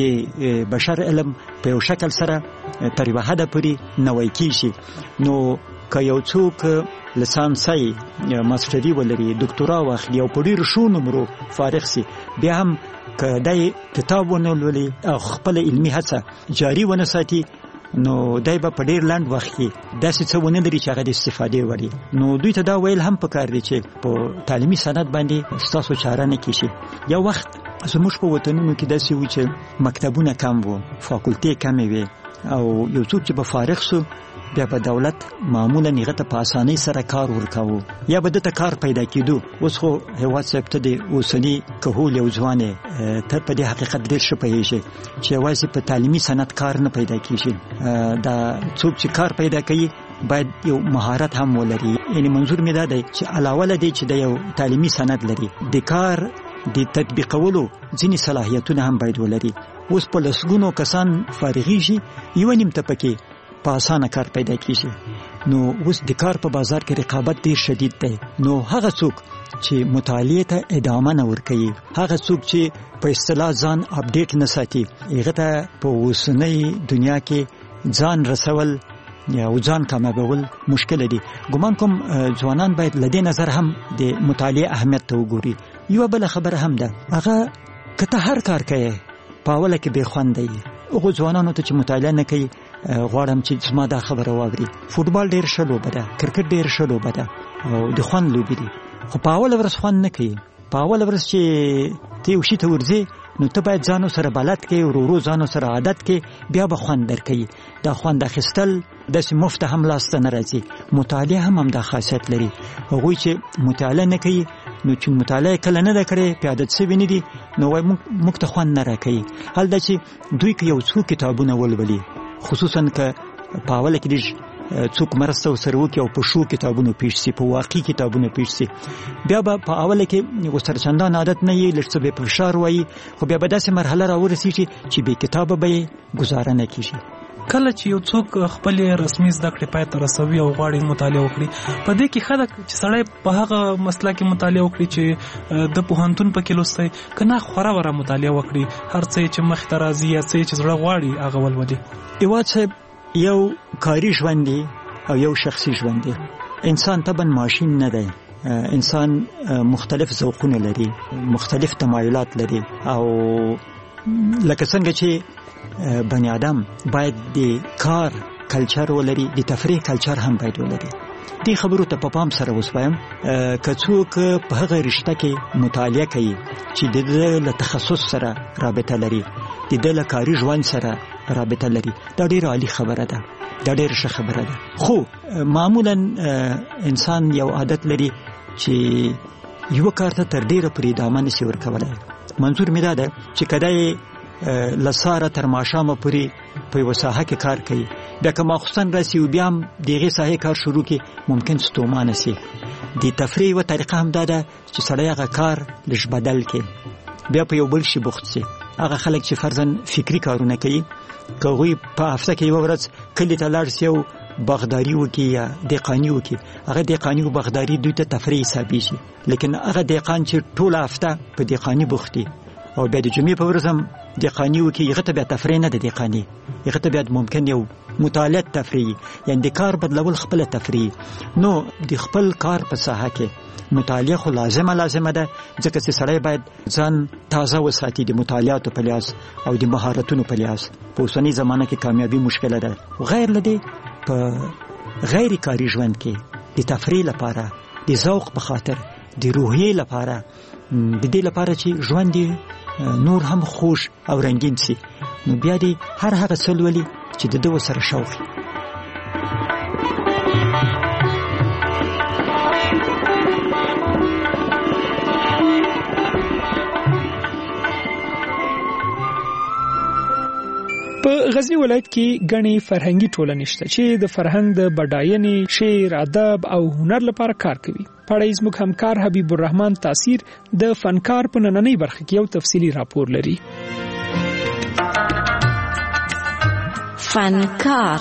د بشر علم په یو شکل سره تر یوه حده پورې نوی کېږي. نو که یو څوک لیسانسي ماسټري ولري، ډاکټورا واخلي او په ډېرو ښو نمرو فارغ سي، بیا هم که دی کتاب ونه لولي او خپله علمي هڅه جاري ونه ساتي، نو دای به په ډیر لاند وخت کې داسې څه ونه لري چې هغه د استفادې وړي. نو دوی ته دا ویل هم پکار دي چې په تعلیمي سند باندې ستاسو چاره نه کیږي. یو وخت زموږ په وطنونو کې داسې و چې مکتبونه کم وو، فاکولټې کمې وې، او یو څوک چې به فارغ سو بیا به دولت معمولا هغه ته په اسانۍ سره کار ورکاوه یا به دته کار پیدا کېدو. اوس خو هیواد صاحب ته د اوسني کهول یو ځوانې ته په دې حقیقت ډېر ښه پوهېږي چې یوازې په تعلیمي سند کار نه پیدا کېږي. دا څوک چې کار پیدا کوي باید یو مهارت هم ولري. یعنی منظور مې دا دی چې علاوه له دې چې د یو تعلیمي سند لري، د کار د تطبیقولو ځینې صلاحیتونه هم باید ولري. اوس په لسګونو کسان فارغېږي، یوه نیمته پکې په اسانه کار پیدا کیږي. نو اوس د کار په بازار کې رقابت ډیر شدید دی. نو هغه څوک چې مطالعه ته ادامه نه ورکوي، هغه څوک چې په اصطلاح ځان اپډیټ نه ساتي، هغه ته په اوسنۍ دنیا کې ځان رسول یا ځان کامیابول مشکل دي. ګمان کوم ځوانان باید له دې نظر هم د مطالعه اهمیت ته وګوري. یوه بله خبره هم ده، هغه که ته هر کار کوي په اوله کې بې خوند دی. هغو ځوانانو ته چې مطالعه نه کوي غواړم چې زما دا خبره واوري. فوټبال ډېر ښه لوبه ده، کرکټ ډېر ښه لوبه ده او د خوند لوبې دي، خو په اوله ورځ خوند نه کوي. په اوله ورځ چې ته یو شي ته ورځې نو ته باید ځانو سره بلد کې، ورو ورو ځانو سره عادت کې، بیا به خوند درکوي. دا خوند اخیستل داسې مفته هم لاسته نه راځي. مطالعه هم همدا خاصیت لري. هغوی چې مطالعه نه کوي نو چې مطالعه کله نه ده کړې، په عادت شوي نه دي، نو وایي موږ ته خوند نه راکوي. حال دا چې دوی که یو څو کتابونه ولولي، خصوصا که په اوله کې لږ څوک مرسته ورسره وکړي او په ښو کتابونو پېښ سي، په واقعي کتابونو پېښ سي، بیا به په اوله کې ورسره چندان عادت نه وي، لږ څه به په فشار وایي، خو بیا به داسې مرحله راورسېږي چې بې کتابه به یې ګزاره نه کېږي. کله چې یو څوک خپل رسمي زده کړې پای ته رسوي او غواړي مطالعه وکړي، په دې کې ښه ده چې سړی په هغه مسله کې مطالعه وکړي چې د پوهنتون پکې لوستی، که نه خوره وره مطالعه وکړي، هر څه چې مخې ته راځي یا څه چې زړه غواړي هغه ولولي. هیواد صاحب یو کاري ژوند دی او یو شخصي ژوند دی. انسان طبعا ماشین نه دی. انسان مختلف ذوقونه لري، مختلف تمایلات لري، او لکه څنګه چې بني آدم باید د کار کلچر ولري، د تفریح کلچر هم باید ولري. دې خبرو ته په پام سره وسوایم. که څوک په هغه رشته کې مطالعه کوي چې د دې له تخصص سره رابطه لري، د دې له کاري ژوند سره رابطه لري، دا ډېره عالی خبره ده، دا ډېره ښه خبره ده. خو معمولا انسان یو عادت لري چې یو کار ته تر ډېره پورې ادامه نشي ورکولی. منظور مې دا ده چې که دی له سهاره تر ماښامه پورې په یوه ساحه کې کار کوي، بیا که ماخوستن راسي او بیا هم د هغې ساحې کار شروع کړي، ممکن ستومانه سي. د تفریح یوه طریقه هم دا ده چې سړی هغه کار لږ بدل کړي، بیا په یو بل شي بوخت شي. هغه خلک چې فرضاً فکری کارونه کوي که هغوی په هفته کې یوه ورځ کلي ته لاړ شي او باغداري وکړي یا دهقاني وکړي، هغه دهقاني او باغداري دوی ته تفریح حسابېږي. لیکن هغه دهقان چې ټوله هفته په دهقاني بوخت دی او بیا د جمعې په ورځ هم دهقاني وکړي، هغه ته بیا تفریح نه ده دهقاني، هغه ته بیا ممکن یو مطالعه تفریح، یعنې د کار بدلول خپله تفریح. نو د خپل کار په ساحه کې مطالعه خو لازمه لازمه ده، ځکه چې سړی باید ځان تازه وساتي د مطالعاتو په لحاظ او د مهارتونو په لحاظ. په اوسنۍ زمانه کې کامیابي مشکله ده. غیر له دې په غیر کاري ژوند کې د تفریح لپاره، د ذوق په خاطر، د روحیې لپاره، د دې لپاره چې ژوند نور هم خوش او رنگین شي، نو بیا دې هر هغه څه لولي چې د ده سره شوق وي. په غزنی ولایت کې غني فرهنګي ټولنې شته چې د فرهنګ د بډاینې، شعر، ادب او هنر لپاره کار کوي. پړای زموږ همکار حبیب الرحمن تاثیر د فنکار په نننۍ برخه کې یو تفصیلی راپور لري. فنکار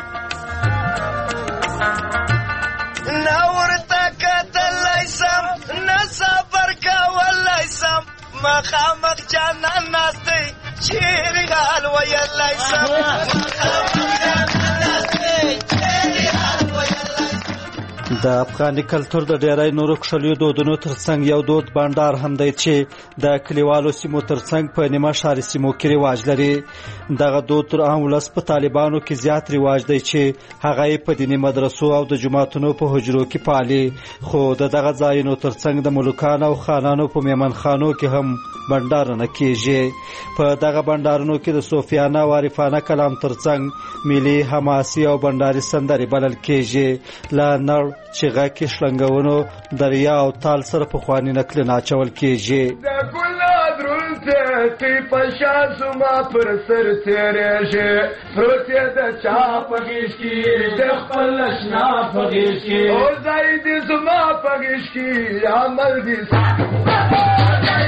نورته کتلای سم نه صبر کولای سم مخامخ جانان ناستی چیرې حال ویلای سم مخامخ جانان ناستی چیرې حال ویلای سم. د افغاني کلتور د ډیری نورو کښلیو دودونو ترڅنګ یو دود بانډار هم دی چې د کلیوالو سیمو ترڅنګ په نیمه ښاري سیمو کې رواج لري. دغه دود تر عام ولس په طالبانو کې زیات رواج دی چې هغه یې په دیني مدرسو او د جوماتونو په حجرو کې پالي. خو د دغه ځایونو ترڅنګ د ملوکانو او خانانو په میمنخانو کې هم بانډارونه کېږي. په دغه بانډارونو کې د صوفیانه او عارفانه کلام ترڅنګ ملي حماسي او بانډاري سندرې بلل کېږي. له نړ چغه کې شلنګونو دریا او تال سره پخواني نکلونه اچول کېږي. د ګلاب رونته تی پشا زما پر سر تیرېږي پروت یې د چا په غېږ کې د خپل اشنا په غېږ کې او ځای دې زما په غېږ کې عمل دې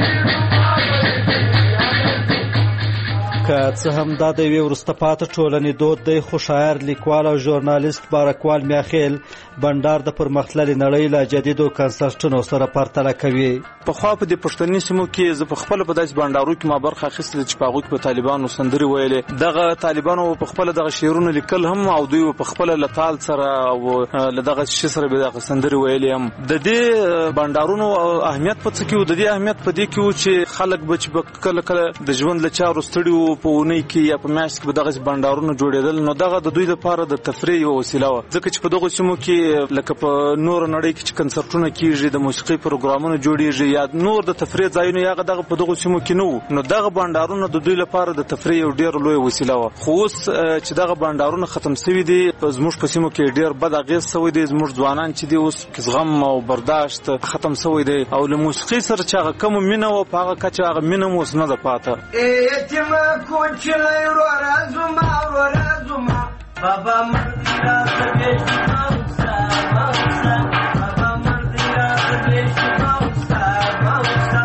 که څه هم دا د یوې وروسته پاتې ټولنې دود دی، خو شاعر، لیکوال او ژورنالیست بارکوال میاخیل بانډار د پرمختللې نړۍ له جدیدو کنسرټونو سره پرتله کوي. پخوا په دې پښتني سیمو کې زه په خپله په داسې بانډارو کې ما برخه اخیستله چې په هغوی کې به طالبانو سندرې ویلې. دغه طالبانو په خپله دغه شعرونه لیکل هم او دوی په خپله له تال سره او له دغه شي سره به دغه سندرې ویلې هم. د دې بانډارونو اهمیت په څه کې و؟ د دې اهمیت په دې کې و چې خلک به چې به کله کله د ژوند له چارو ستړي وو په اونۍ کې یا په میاشت کې به دغسې بانډارونه جوړېدل، نو دغه د دوی لپاره د تفریح یوه وسیله وه. ځکه چې په دغو سیمو کې لکه په نور نړۍ کې چې کنسرټونه کیږي، د موسیقي پروګرامونه جوړیږي یا نور د تفریح ځایونه، یا دغه په دغو سیمو کې نه وو. نو دغه بانډارونه د دوی لپاره د تفریح یو ډېر لوی وسیله وه. خو اوس چې دغه بانډارونه ختم شوي دي، زموږ په سیمو کې ډېر بد اغېز شوی دی. زموږ ځوانان چې دي اوس زغم او برداشت ختم شوی دی او له موسیقي سره چې هغه کمه مینه وه په هغه کچه هغه مینه هم اوس نه ده پاته. یتیمه کوچنی وروره زما وروره زما بابا مردي راته بېشي ما وسه ما وسه بابا مردي راته بېشي ما وسه ما وسه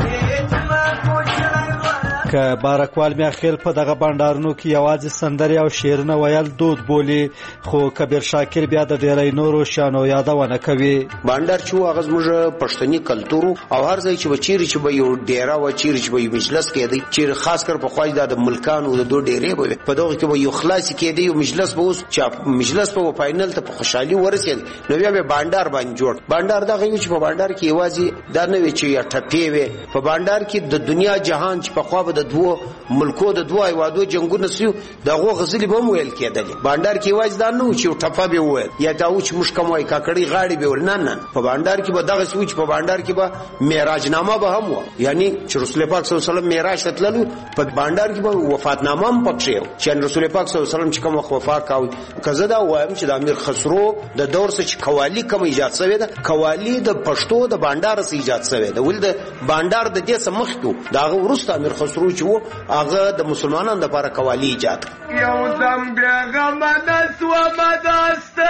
یتیمه کوچنی وروره. که بارکوال میاخیل په دغه بانډارونو کې یوازې سندرې او شعرونه ویل دود بولي، خو کبیر شاکر بیا د ډیری نورو شانو یادونه کوي. بانډار چې هغه زموږ پښتني کلتور او هر ځای چې به چیرې چې به یو ډیره و چیرې چې به یو مجلس کېدی، چیرې خاص کر په خوا د ملکانو د دو ډیرې به په دغه کې به یو خلاصي کېدی، یو مجلس به اوس چې مجلس په فاینل ته په خوشحالي ورسېد، نو بیا به بانډار باندې جوړ. بانډار دغه یو چې په بانډار کې یوازې دا نه وي چې یا ټپې وي. په بانډار کې د دنیا جهان چې په خوا به د دوه ملکو د دوه هیوادو جنګونه سوي دغه غزلې به هم ویل کېدلې. بانډار کې یوازې دا نه و چې ټپه به وویل یا دا و چې موږ کوم وایي کاکړۍ غاړې به ویل، نه نه، په بانډار کې به دغسې و چې په بانډار کې به معراجنامه به هم وه، یعنی چې رسول پاک صلی الله علیه وسلم معراج ته تللو په بانډار کې به وفاتنامه هم پکښې و چې رسول پاک صلی الله علیه وسلم چې کوم وخت وفات کاوه. که زه دا وایم چې د امیر خسرو د دور څخه چې قوالي کوم ایجاد شوې ده، قوالي د پښتو د بانډار څخه ایجاد شوې ده، ولې د بانډار د دې څخه مخکې د هغه وروسته امیر خسرو چې و هغه د مسلمانانو لپاره قوالی ایجاد کړ. یو دم بیا غمه نسومه داسته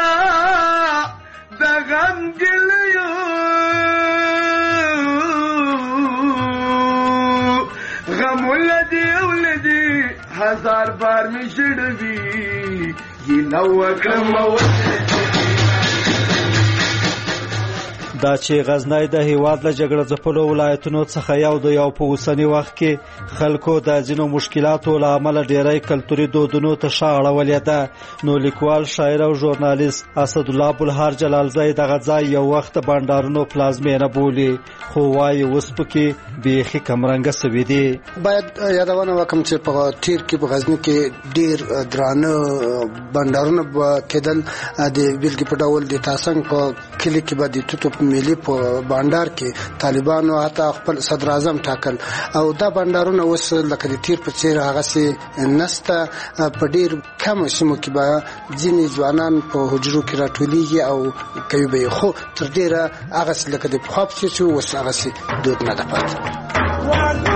د غم ګلیو بازار بار می شړوي ګیله وکړم دا چې غزنی د هیواد له جګړه ځپلو ولایتونو څخه یو د یو په اوسني وخت کې خلکو د ځینو مشکلاتو له امله ډیری کلتوري دودونو ته شا اړولې ده، نو لیکوال، شاعر او ژورنالیست اسدالله بلهار جلالزی دغه ځای یو وخت د بانډارونو پلازمینه بولي، خو وایي اوس پکې بیخي کمرنګه سوي دي. باید یادونه وکړم چې په تیر کې په غزني کې ډیر درانه بانډارونه کېدل، د بیلګې په ډول د تاسنګ په کلي کې به د توتو ملي په بانډار کې طالبانو حتی خپل صدر اعظم ټاکل، او دا بانډارونه اوس لکه د تیر په څیر هغه سي نسته. په ډیر کم سیمو کې به ځینې ځوانان په حجرو کې راټولیږي او کوي به، خو تر ډیره هغه سي لکه د پخوا په څیر اوس هغه سي دود نه ده پاتې.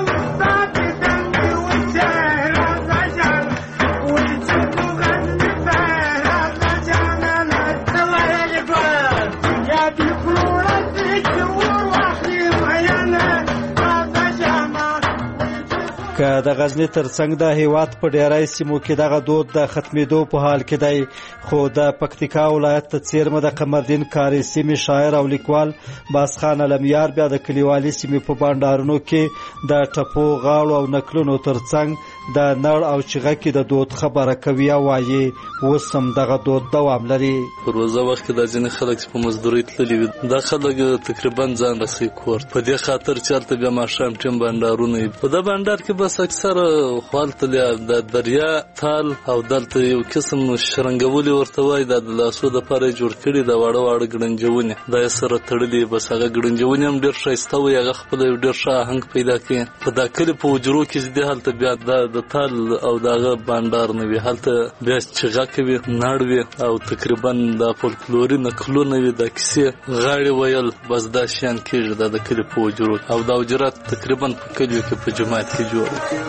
که د غزنی ترڅنګ د هیواد په ډیری سیمو کې دغه دود د ختمېدو په حال کې دی، خو د پکتیکا ولایت ته څیرمه د قمردین کاري سیمې شاعر او لیکوال باسخان علمیار بیا د کلیوالي سیمې په بانډارونو کې د ټپو، غاړو او نکلونو ترڅنګ د نړ او چغه کې د دود خبره کوي او وایي اوس هم دغه دود دوام لري. په روزه وخت کې د ځینې خلک چې په مزدورۍ تللي وي، دا خلک تقریبا ځان رسوي کور، په دې خاطر چې هلته بیا ماښام ټیم بانډارونه وي. په دا بانډار کې بس اکثره خوالته د دریا تال او دلته یو قسم شرنګولي ورته وایي، دا د لاسو دپاره یې جوړ کړي، د واړه واړه ګړنجونې دا یې سره تړلي، بس هغه ګړنجونې هم ډېر ښایسته وي، هغه خپله یو ډېر ښه آهنګ پیدا کوي. په دا کلي په حجرو کې چې دی هلته بیا دا د تال او د هغه بانډار نه وي، هلته بیا چغه کوي، نړ وي او تقریبا دا فولکلوري نکلونه وي، دا کیسې غاړې ویل، بس دا شیان کېږي دا د کلي په حجرو کې. او دا حجرات تقریبا په کلیو کې په جماعت کې جوړ.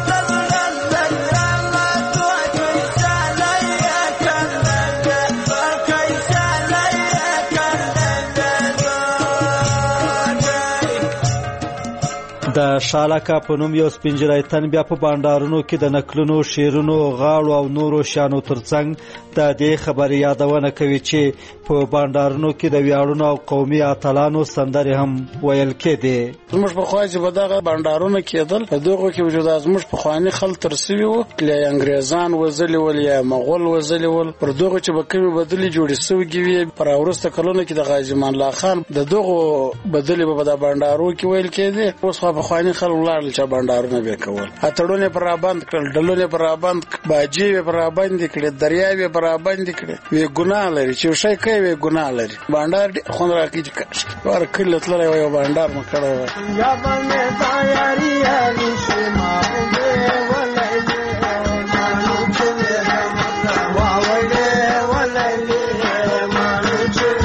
د شالکا په نوم یو سپینجری تن بیا په بانډارونو کې د نکلونو، شیرونو، غاړو او نورو شیانو ترڅنګ د دې خبرې یادونه کوي چې په بانډارونو کې د ویاړونو او قومي اتلانو سندرې هم ویل کېدې. زموږ په خوا چې به دغه بانډارونه کېدل، په دغو کې وجود زموږ پخواني خلک تر سوي وو، یا انګریزان وژلي ول یا مغول وژلي ول، پر دغو چې به کومې بدلې جوړې سوي وي. پر وروسته کلونو کې د غازي امان الله خان د دغو بدلې به د بانډارو کې ویل کېدې. اوس خو پخواني خلک ولاړل چې بانډارونه به کول، اتړونه پر رابند کړل، ډلونه پر رابند، باجې پر رابند کړي، دریاوې پر رابند کړي. وی ګناه لري چې شي کوي، وی ګناه لري. بانډار خون راکې چې ور کله تللی وي بانډار مو کړی یا باندې تیاری هغه شما به ولای مانو چې واوړې ولای مانو چې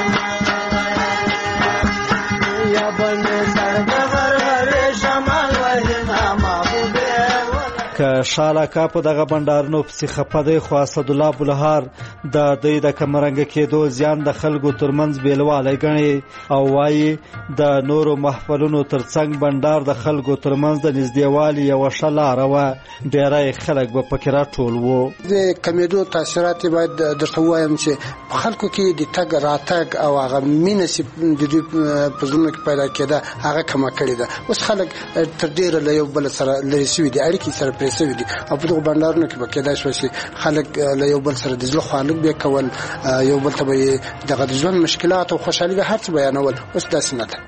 یا باندې سرګر هر شمال وای محبوب. که شالکا په دغه بانډارونو پسې خپه دی، خو اسدالله بلهار د دوی د کمرنګه کېدو زیان د خلکو ترمنځ بیلوالی ګڼي او وایي د نورو محفلونو ترڅنګ بانډار د خلکو ترمنځ د نږدېوالي یوه ښه لاره وه، ډېری خلک به پکې راټول وو. د کمیدو تاثیرات باید درته ووایم چې په خلکو کې د تګ راتګ او هغه مینه چې د دوی په زړونو کې پیدا کېده هغه کمه کړې ده. اوس خلک تر ډېره له یو بل سره لرې سوي دي، اړیکې سره پرې سوي دي، او په دغو بانډارونو کې به کېدای شوه چې خلک له یو بل سره د زړه خواله به کول، یو بل ته به دغه د ژوند مشکلات او خوشحالي به هر څه بیانول. اوس داسې نه ده.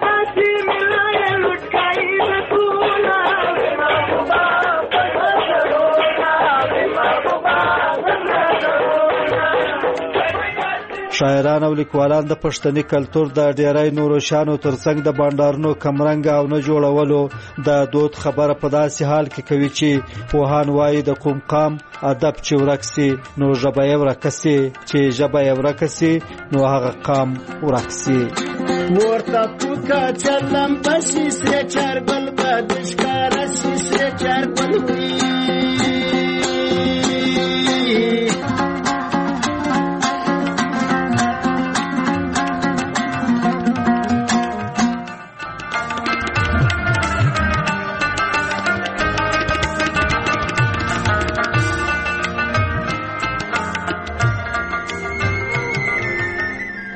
شاعران او لیکوالان د پښتني کلتور د ډیری نورو شانو ترڅنګ د بانډارونو کمرنګ او نه جوړولو د دود خبره په داسې حال کې کوي چې پوهان وایي د کوم قام ادب چې ورک سي نو ژبه یې ورکه سي، چې ژبه یې ورکه سي نو هغه قام ورک سي. ورته پوکا چلم پسې سره چربل بدشکار سي سره چربل وي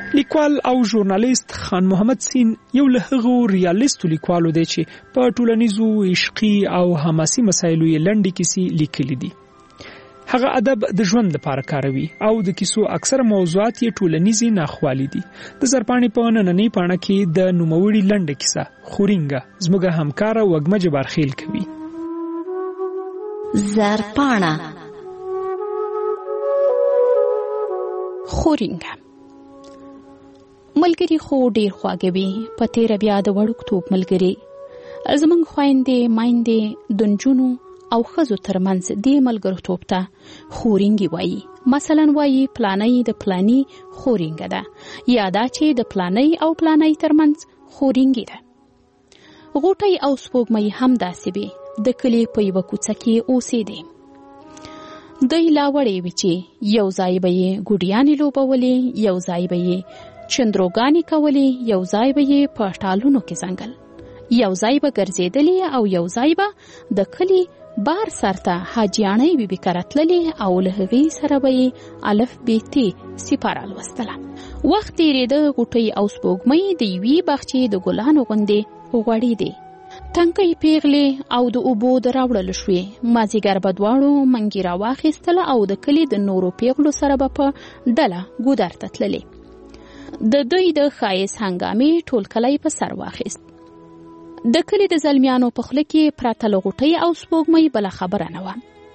لیکوال او ژورنالیست خان محمد سین یو له هغو ریالیستو لیکوالو دی چې په ټولنیزو عشقي او حماسي مسایلو یې لنډې کیسې لیکلي دي. هغه ادب د ژوند لپاره کاروي او د کیسو اکثره موضوعات یې ټولنیزې ناخوالې دي. د زرپاڼې په نننۍ پاڼه کې د نوموړي لنډه کیسه خورینګه زموږ همکاره وږمه جبارخیل کوي. زرپاڼه خورینګه ملګری خو ډیر خواږه وي، په تیره بیا د وړوکتوب ملګري. زموږ خویندې میندې د نجونو او ښځو ترمنځ دې ملګرتوب ته خورینګي وایي. مثلا وایي پلانۍ د پلاني خورینګه ده، یا دا چې د پلانۍ او پلانۍ ترمنځ خورینګي ده. غوټۍ او سپوږمۍ هم داسې وي، د کلي په یوه کوڅه کې اوسېدې. دوی لا وړې وي چې یو ځای به یې ګوډیانې لوبولې، یو ځای به یې چندروګانې کولې، یو ځای به یې په ټالونو کې ځنګل، یو ځای به ګرځېدلې او یو ځای به د کلي بار سرته حاجیانۍ بي بي کره تللې او له هغې سره به یې الف ب ت سپاره لوستله. وخت تېرېده، غوټۍ او سپوږمۍ د یوې باغچې د ګلانو غوندې غوړېدې. تنکۍ پیغلې او د اوبو د راوړلو شوې. مازیګر به دواړو منګي راواخیستله او د کلي د نورو پیغلو سره به په ډله ګودر ته تللې. د دوی د ښایست هنګامې ټول کلی په سر واخیست. د کلي د زلمیانو په خوله کې پرته له غوټۍ او سپوږمۍ بله خبره نه وه.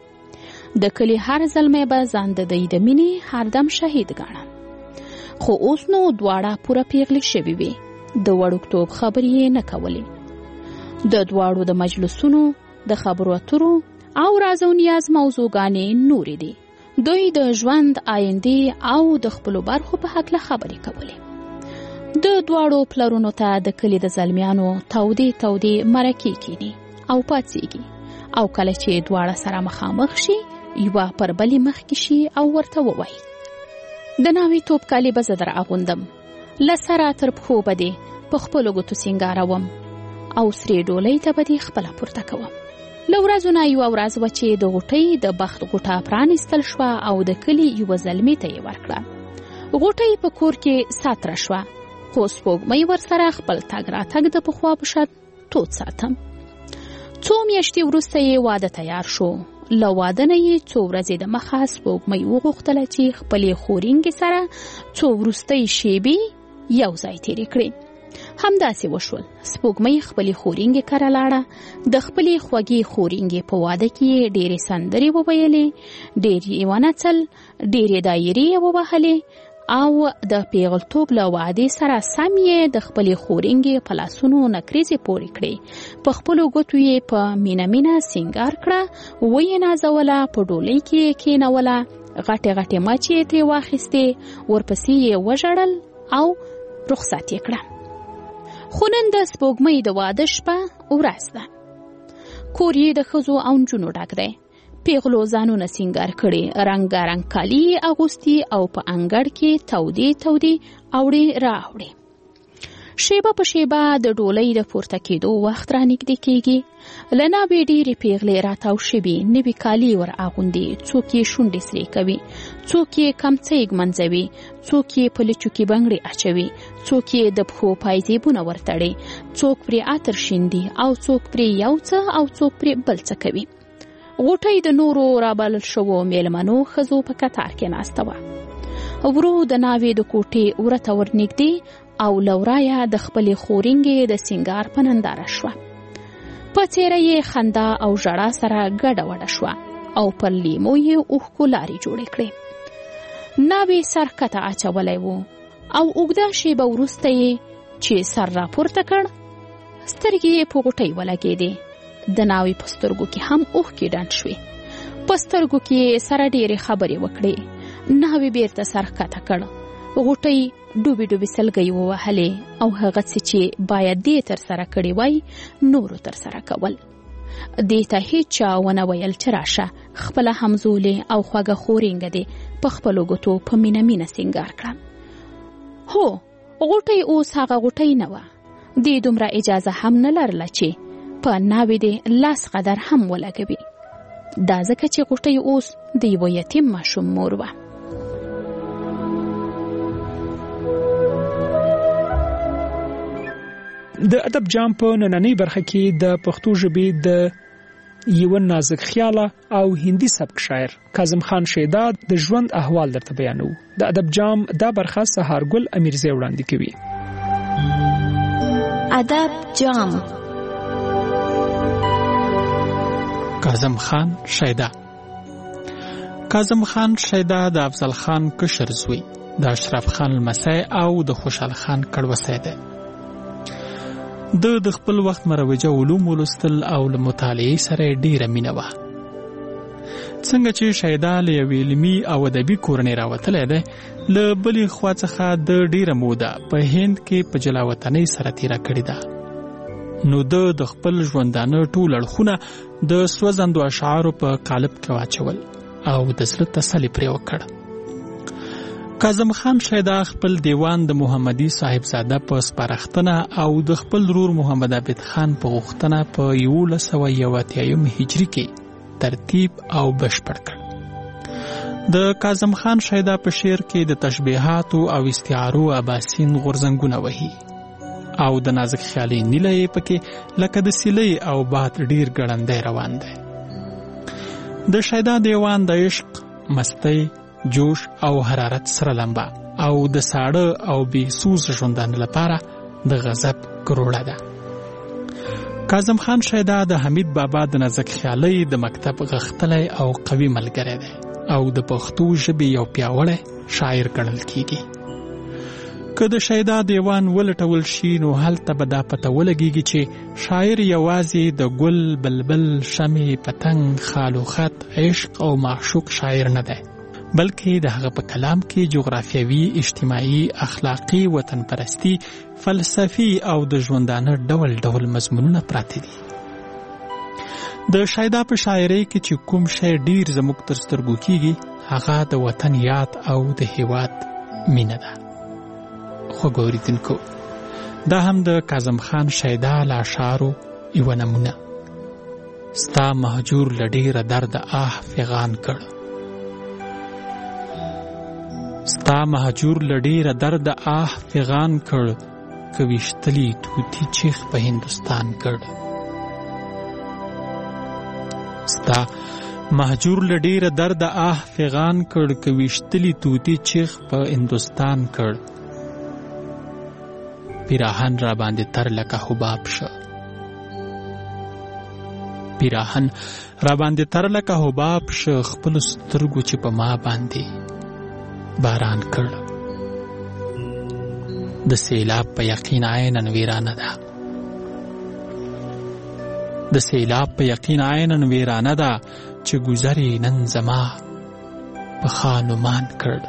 د کلي هر زلمی به ځان د دوی د مینې هردم شهید ګاڼه. خو اوس نو دواړه پوره پیغلې شوې وې. د وړوکتوب خبرې یې نه کولې. د دواړو د مجلسونو د خبرو اترو او راز او نیاز موضوعګانې نورې دي. دوی د ژوند آیندې او د خپلو برخو په هکله خبرې کولې. د دواړو پلرونو ته د کلي د زلمیانو تودې تودې مرکې کینی او پاڅېږي، او کله چې دواړه سره مخامخ شي یوه پر بلې مخکې شي او ورته ووایي: د ناوې توپ کالي به زه در اغوندم، له سره تر پښو به دې په خپلو ګوتو سینګاروم او سرې ډولۍ ته به دې خپله پورته کوم. له ورځو نه یوه ورځ وه چې د غوټۍ د بخت غوټه پرانیستل شوه او د کلي یوه زلمې ته یې ورکړه. غوټۍ په کور کې ساتره شوه، خو سپوږمۍ ورسره خپل تګ راتګ د پخوا په شان تود ساتم. څو میاشتې وروسته یې واده تیار شو. له واده نه یې څو ورځې د مخه سپوږمۍ وغوښتله چې خپلې خورینګې سره څو وروستۍ شېبې یو ځای تېرې کړي. همداسې وشول. سپوږمۍ خپلې خورینګې کره لاړه. د خپلې خوږې خورینګې په واده کې یې ډېرې سندرې وویلې، ډېر یې ونڅل، ډېرې دایرې یې ووهلې او د پیغلتوب له وعدې سره سم یې د خپلې خورینګې په لاسونو نکریزې پورې کړې. په خپلو ګوتو یې په مینه مینه سینګار کړه، ویې نازوله، په ډولۍ کې یې کېنوله، غټې غټې مچې یې ترې واخیستې، ورپسې یې وژړل او رخصت یې کړه. خو نن د سپوږمۍ د واده شپه ورځ ده. کور یې د ښځو او نجونو ډک دی. پیغلو ځانونه سینګار کړي، رنګارنګ کالي اغوستي او په انګړ کې تودې تودې اوړې راوړې. شیبه په شیبه د ډولۍ د پورته کېدو وخت را نږدې کېږي. له ناوې ډېرې پیغلې راتاو شوي، نوي کالي ور اغوندي، څوک یې شونډې سرې کوي، څوک یې کمڅۍ ږمنځوي، څوک یې په لچو کې بنګړې اچوي، څوک یې د پښو پایزیبونه ورتړي، څوک پرې عطر شیندي او څوک پرې یو څه او څوک پرې بل څه کوي. غوټۍ د نورو رابلل شوو میلمنو ښځو په کتار کې ناسته وه. ورو د ناوې د کوټې ورته ورنږدې او له ورایه د خپلې خورینګې د سینګار په ننداره شوه. په څېره یې خندا او ژړا سره ګډه وډه شوه او پر لیمو یې اوښکو لارې جوړې کړې. ناوې سر کته اچولی و او اوږده شیبه وروسته یې چې سر راپورته کړ، سترګې یې په غوټۍ ولګېدې. د ناوې په سترګو کې هم اوښکې ډنډ شوې. په سترګو کې سره ډېرې خبرې وکړې. ناوې بیرته سر ښکته کړ. غوټۍ ډوبې ډوبې سلګۍ ووهلې او هغه څه چې باید دې ترسره کړي وای نورو ترسره کول. دې ته هېچا ونه ویل چې راشه خپله همزولې او خوږه خورینګه دې په خپلو ګوتو په مینه مینه سینګار کړه. هو، غوټۍ اوس هغه غوټۍ نه وه. دې دومره اجازه هم نه لرله چې په ناوې دې لاس قدر هم ولګوي. دا ځکه چې غوټۍ اوس د یوه یتیم ماشوم مور وه. د ادب جام په نننۍ برخه کې د پښتو ژبې د یو نازک خیاله او هندي سبک شاعر کاظم خان شیدا د ژوند احوال درته بیانو. د ادب جام دا برخه سهارګل امیرزی وړاندې کوي. ادب جام. کاظم خان شیدا. کاظم خان شیدا د افضل خان کشر زوی، د اشرف خان لمسی او د خوشحال خان کړوسی دی. د د خپل وخت مروجه علوم ولوستل او له مطالعې سره ډیره مینه وه. څنګه چې شیدا له یوې علمي او ادبي کورنۍ راوتلی دی، له بلې خوا څخه د ډیره موده په هند کې په جلاوطنۍ سره تیره کړې ده. نو د د خپل ژوندانه ټول اړخونه د سوځندو اشعارو په قالب کې واچول او د زړه تسلي پرې وکړ. کاظم خان شیدا خپل دیوان د محمدي صاحبزاده په سپارښتنه او د خپل ورور محمد عابد خان په غوښتنه په یولس سوه یو اتیایم هجري کې ترتیب او بشپړ کړ. د کاظم خان شیدا په شعر کې د تشبیهاتو او استعارو اباسین غورځنګونه وهي او د نازک خیالي نیله یې پکې لکه د سیلۍ او باد ډیر ګړندی روان دی. د شیدا دیوان د عشق، مستی، جوش او حرارت سره لمبا او د ساړه او بې سوز ژوندانه لپاره د غضب کروړه ده. کاظم خان شیدا د حمید بابا د نازک خیالۍ د مکتب غښتلی او قوي ملګری دی او د پښتو ژبې یو پیاوړی شاعر ګڼل کیږي. که د شیدا دیوان ولټول شي نو هلته به دا پته ولګیږي چې شاعر یوازې د ګل، بلبل، شمع، پتنګ، خال و خط، عشق او معشوق شاعر نه دی، بلکې د هغه په کلام کې جغرافیوي، اجتماعي، اخلاقی، وطن پرستی، فلسفي او د ژوندانه ډول ډول مضمونونه پراته دي. د شیدا په شاعرۍ کې چې کوم شی ډیر زموږ تر سترګو کیږي هغه د وطن یاد او د هیواد مینه ده. خو ګوریدونکو، دا هم د کاظم خان شیدا له اشعارو یوه نمونه. ستا مهجور له ډیره درده آه فغان کړ، ستا مهجور له ډیره درده آه فغان کړ، که ویشتلی توتی چیخ په هندوستان کړ. ستا مهجور له ډیره درده آه فغان کړ، که ویشتلی توتی چیخ په هندوستان کړ. پیراهن را باندې تر لکه حباب شه، پیراهن را باندې تر لکه حباب شه، خپل سترګو چې په ما باندې باران کړ. د سیلاب په یقین عینن ویرانه ده، د سیلاب په یقین عینن ویرانه ده، چې گذری نن زما په خانمان کړ.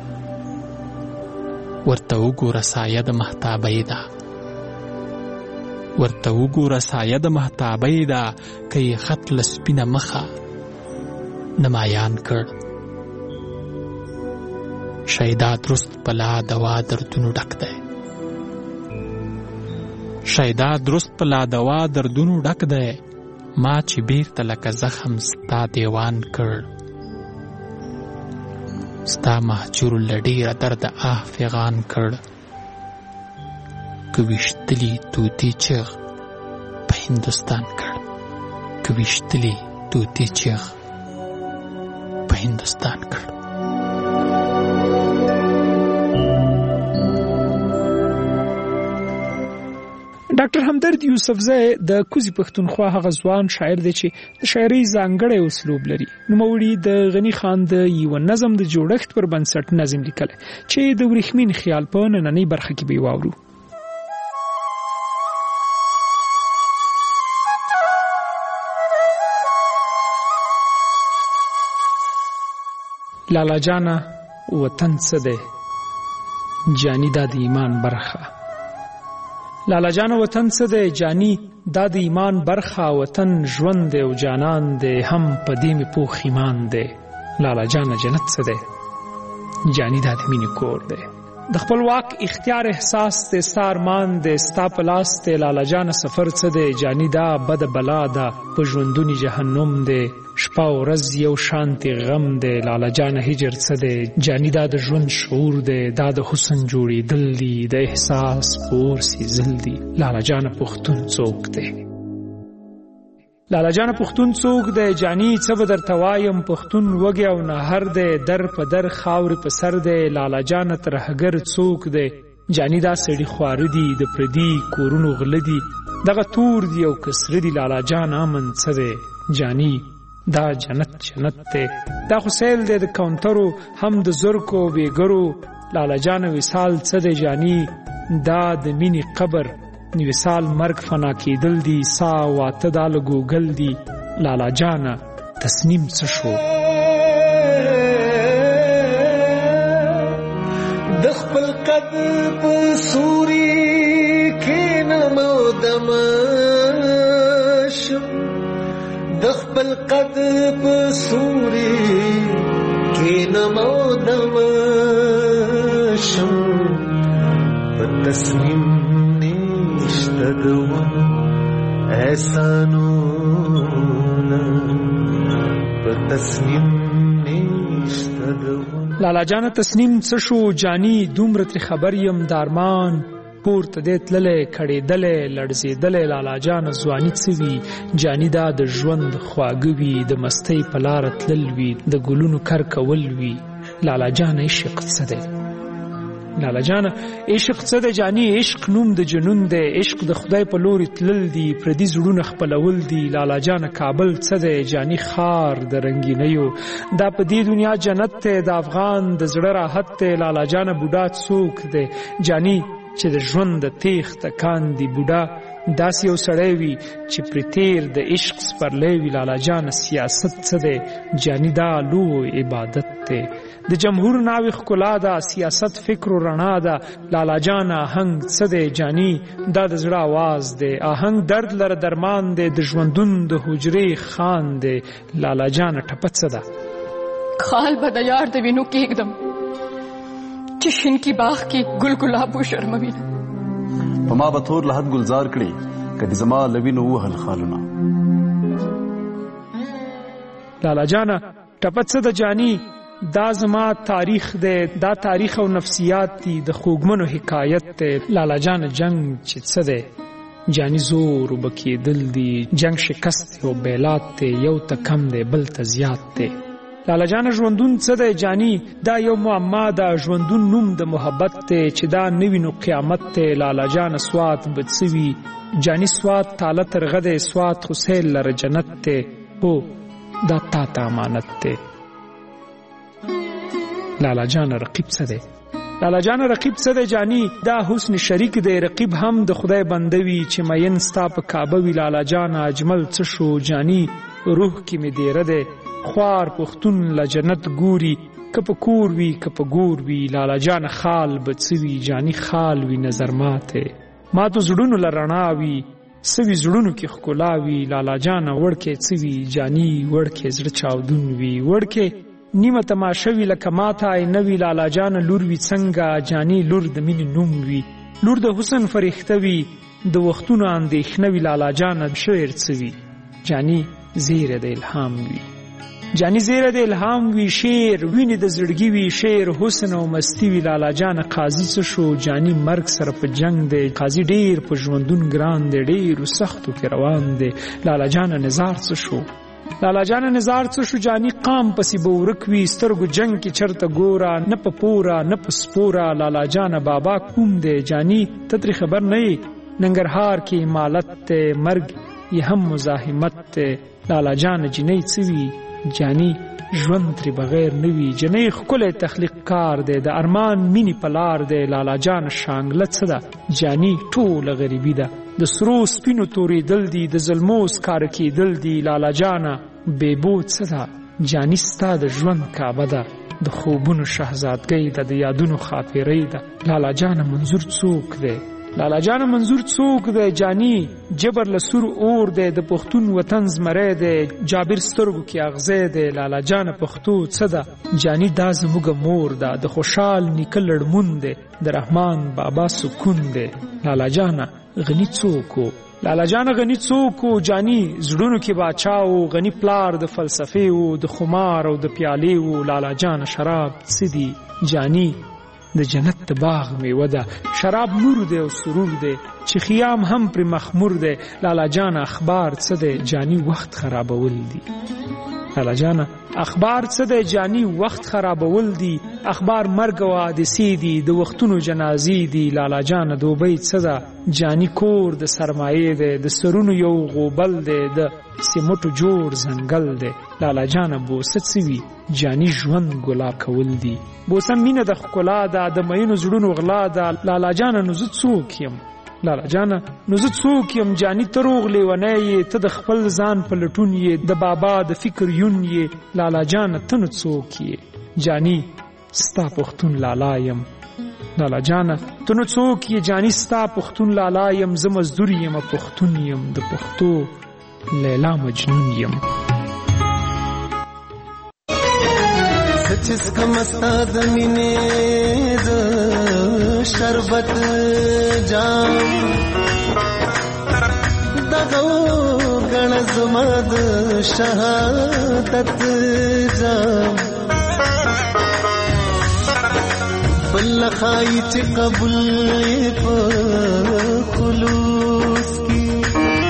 ورته وګوره سایه د مهتابۍ ده، ورته وګوره سایه د مهتابۍ ده، که یې خط له سپینه مخه نمایان کړ. شیدا درست په لا دوا دردونو ډک دی، شیدا درست په لا دوا دردونو ډک دی، ما چې بیرته لکه زخم ستا دیوان کړ. ستا مهجور له ډیره درده آه فغان کړ، که ویشتلی توتی چیغ په هندوستان کړ، که ویشتلی توتی چیغ په هندوستان کړ. ډاکټر همدرد یوسفزی د کوزي پښتونخوا هغه ځوان شاعر دی چې د شاعرۍ ځانګړی اسلوب لري. نوموړي د غني خان د یو نظم د جوړښت پر بنسټ نظم لیکلی چې د ورېښمین خیال په نننۍ برخه کې به واورو. لالا جانا وطن څه دی، جانی دا د ایمان برخه. لالا جان وطن څه دی جانی دا د ایمان برخه، وطن ژوند دی او جانان دی، هم په دې مې پوخ ایمان دی. لالا جان جنت څه دی، جانی دا د مینې کور دی. د خپل واک اختیار احساس ته سارمان د ستا په لاس ته لالا جان سفر څه دی جانی دا بد بلا ده په ژوندونی جهنم دی شپه او ورځ یو شانتي غم دی لالا جان هجر څه دی جانی دا د ژوند شعور دی دا د حسن جوړېدل دي د احساس پور سیزل دي لالا جان پښتون څوک دی لالا جان پښتون څوک دی جانی څه به درته وایم پښتون وږی او نهر دی در په در خاورې په سر دی لالا جان ترهګر څوک دی جانی دا سړي خواره دي د پردي کورونو غله دي دغه تور دي او کسره دي لالا جان امن څه دی جانی دا جنت جنت دی دا خو سیل دی د کاونټرو هم د زرکو بېګرو لالا جان وصال څه دی جانی دا د مینې قبر وصال مرگ فنا کېدل دي سا واته دا له ګوګل دي لالا جانه تسنیم څه شو د خپل قد په سوري کښېنم او دمشم د خپل قد په سوري کښېنم او دمشم په تسنیم لالا جان تسنیم څه شو جانی دومره ترې خبر یم دارمان پورته دی تللی کړېدلی لړزېدلی لالا جان ځواني څه وي جانی دا د ژوند خواږه وي د مستۍ په لاره تلل وي د ګلونو کر کول وي لالا جان عشق څه دی لالا جان عشق څه دی جانی عشق نوم د جنون دی عشق د خدای په لوري تلل دي پردي زړونه خپلول دي لالا جان کابل څه دی جانی خار د رنګینیو دا په دې دنیا جنت دی د افغان د زړه راحت دی لالا جان بوډا څوک دی جانی چې د ژوند د تیغ تکان دی بوډا داسې یو سړی وي چې پرې تیر د عشق سپرلی وي لالا جان سیاست څه دی جانی دا لوی عبادت دی د جمهور ناوې ښکلا ده سیاست فکر و رڼا ده لالا جان آهنګ څه دی جانی دا د زړه آواز دی آهنګ درد لره درمان دی د ژوندون د حجرې خان دی لالا جان ټپه څه ده خال به د یار د وینو کېږدم چې شین کی باغ کې ګل ګلاب وشرموي په ما به تور لحد ګلزار کړي که د زما له وینو ووهل خالونه لالا جانه ټپه څه ده جانی دا زما تاریخ دی دا تاریخ او نفسیات دي د خوږمنو حکایت دی لالا جان جنگ چې څه دی جانی زور وبه کېدل دي جنگ شکست او بیلات دی یو ته کم دی بل ته زیات دی لالا جان ژوندون څه دی جانی دا یو معما ده ژوندون نوم د محبت دی چې دا نوي نو قیامت دی لالا جان سوات به څه وي جانی سوات تاله ترغه دی سوات خو سیل لره جنت دی هو دا تا ته امانت دی لالا جان رقیب څه دی لالا جان رقیب څه دی جانی دا حسن شریک دی رقیب هم د خدای بندوي چې مین ستا په کعبه وي لالا جان اجمل څه شو جانی روح کې مې دیره دی خوار پښتون له جنت ګوري که په کور وي که په ګور وي لالا جان خال به څه وي جانی خال وي نظر ماته ماتو زړونو له رڼا وي څه وي زړونو کې ښکلا وي لالا جانه وړکې څه وي جانی وړکې زړه چاودون وي وړکې نیمه تماشه وي لکه ماته آینه وي لالا جانه لور وي څنګه جانی لور د مینې نوم وي لور د حسن فرښته وي د وختونو اندېښنه وي لالا جانه شعر څه وي جانی زیره د الهام وي جانی زیره د الهام وی شعر ویني د زړګي وی شعر حسن او مستی وی لالا جان قاضي څه شو جانی مرګ سره په جنگ دی قاضي ډیر په ژوندون ګران دی ډیر سختو کې روان دی لالا جان نزار څه شو لالا جان نزار څه شو جانی قام پسې به ورک وي سترګو جنگ کې چرته ګورا نه په پورا نه په سپورا لالا جان بابا کوم دی جانی ته ترې خبر نه یې ننګرهار کې امالت دی مرګ یې هم مزاحمت دی لالا جان جنۍ څه وي جانی ژوند ترې بغیر نه وي جنۍ ښکلی تخلیق کار دی د ارمان مینې په لار دی لالا جان شانګله څه ده جانی ټوله غریبي ده د سرو سپینو تورېدل دي د ظلمو سکاره کېدل دي لالا جانه بېبو څه ده جانی ستا د ژوند کعبه ده د خوبونو شهزادګۍ ده د یادونو خاطرۍ ده لالا جانه منظور څوک دی لالا جان منظور څوک دی؟ جانی جبر لسور اور دی، د پښتون وطن زمری دی، جابر سترګو کې اغزی دی. لالا جان پښتو څه ده؟ جانی دا زموږ مور ده، د خوشحال نیکه لړمون دی، د رحمان بابا سکون دی. لالا جان غنی څوک؟ لالا جان غنی څوک؟ جانی زړونو کې باچا و، غنی پلار د فلسفې و، د خمار او د پیالې و. لالا جان شراب څه دي؟ جانی د جنت د باغ میوه ده، شراب نور دی او سرور دی چې خیام هم پر مخمور دی. لالا جان اخبار څه دی؟ جانی وخت خرابول دي. لالا جان اخبار څه دی؟ جانی وخت خرابول دي. اخبار مرګ او حادثې دي، د وختونو جنازې دي. لالا جان دوبۍ څه ده؟ جانی کور د سرمایې دی، د سرونو یو غوبل دی، د سیمټو جوړ زنګل دی. لالا جان بوسه څه وي؟ جانی ژوند ګلا کول دي. بوسه مینه د ښکلا ده، د مینو زړونو غلا ده. لالا جان نو زه څوک یم؟ لالا جان نو زه څوک یم؟ جانی ته روغ لیونی یې، ته د خپل ځان په لټون یې، د بابا د فکر یون یې. لالا جان ته نو څوک یې؟ جانی ستا پښتون لالا یم. لالا جان ته نو څوک یې؟ جانی ستا پښتون لالا یم. زه مزدور یم پښتون یم، د پښتو لیلا مجنون یم. سچس کم استاد مینه د شربت جام دغو غن زما د شهادت جام بل خای چې قبول په خلوص کی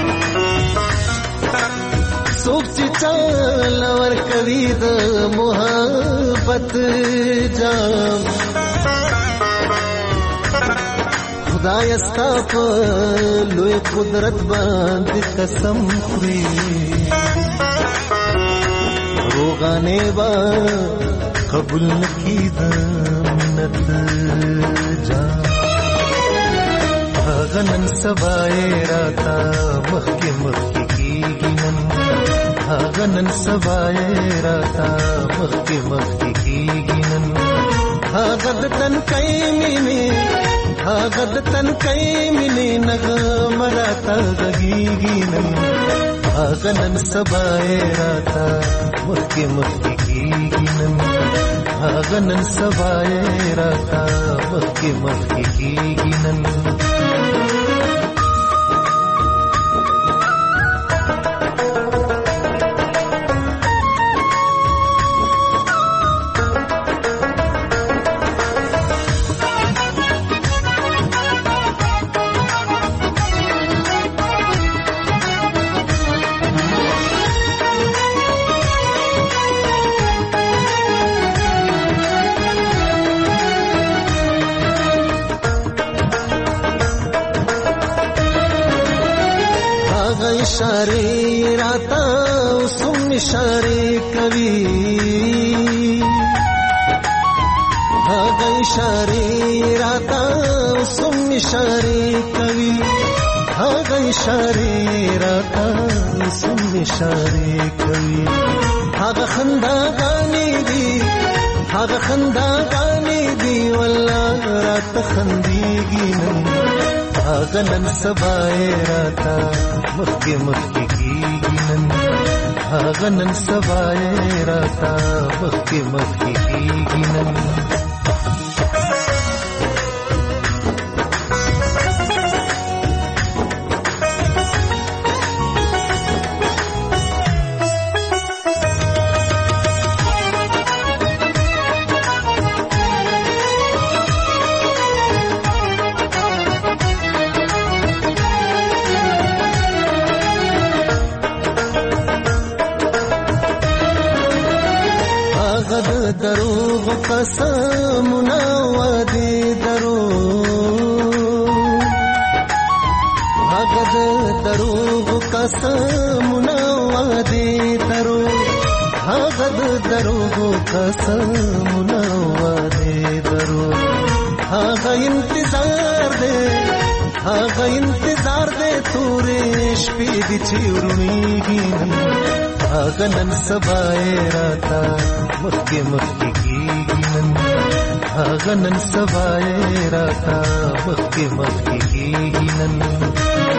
سوک چې چال ور کوي د محبت جام خدای ستا په لوی قدرت باندې قسم خوري روغانه با قبول نکي د منت جام هغه نن سبا راتا مخکې مخکې کیږي نن هغه نن سبا راتا مخکې مخکې کیږي نن هغه د تنکۍ مینې هغه د تنکۍ مینې نغمه راته غږیږي نن هغه نن سبا راته مخکې مخکې کیږي نن هغه نن سبا راته مخکې مخکې کیږي نن इशारे राता सुम इशारे कवि भाग इशारे राता सुम इशारे कवि भाग इशारे राता सुम इशारे कवि भाग खंदा गाने दी भाग खंदा गाने दी वल्लाह रात खंदीगी هغه نن سبا راته مخکې مخکې کیږي نن هغه نن سبا راته مخکې مخکې کیږي نن دروغ قسمنا وعده دروغ هغه دروغ قسمنا وعده دروغ هغه دروغ قسمنا وعده دروغ هغه انتظار دے هغه انتظار دے تورې شپې دي چې ورونیږي هغه نن سبا راته مخکې مخکې کیږي نن هغه نن سبا یې راته مخکې مخکې کېږي نن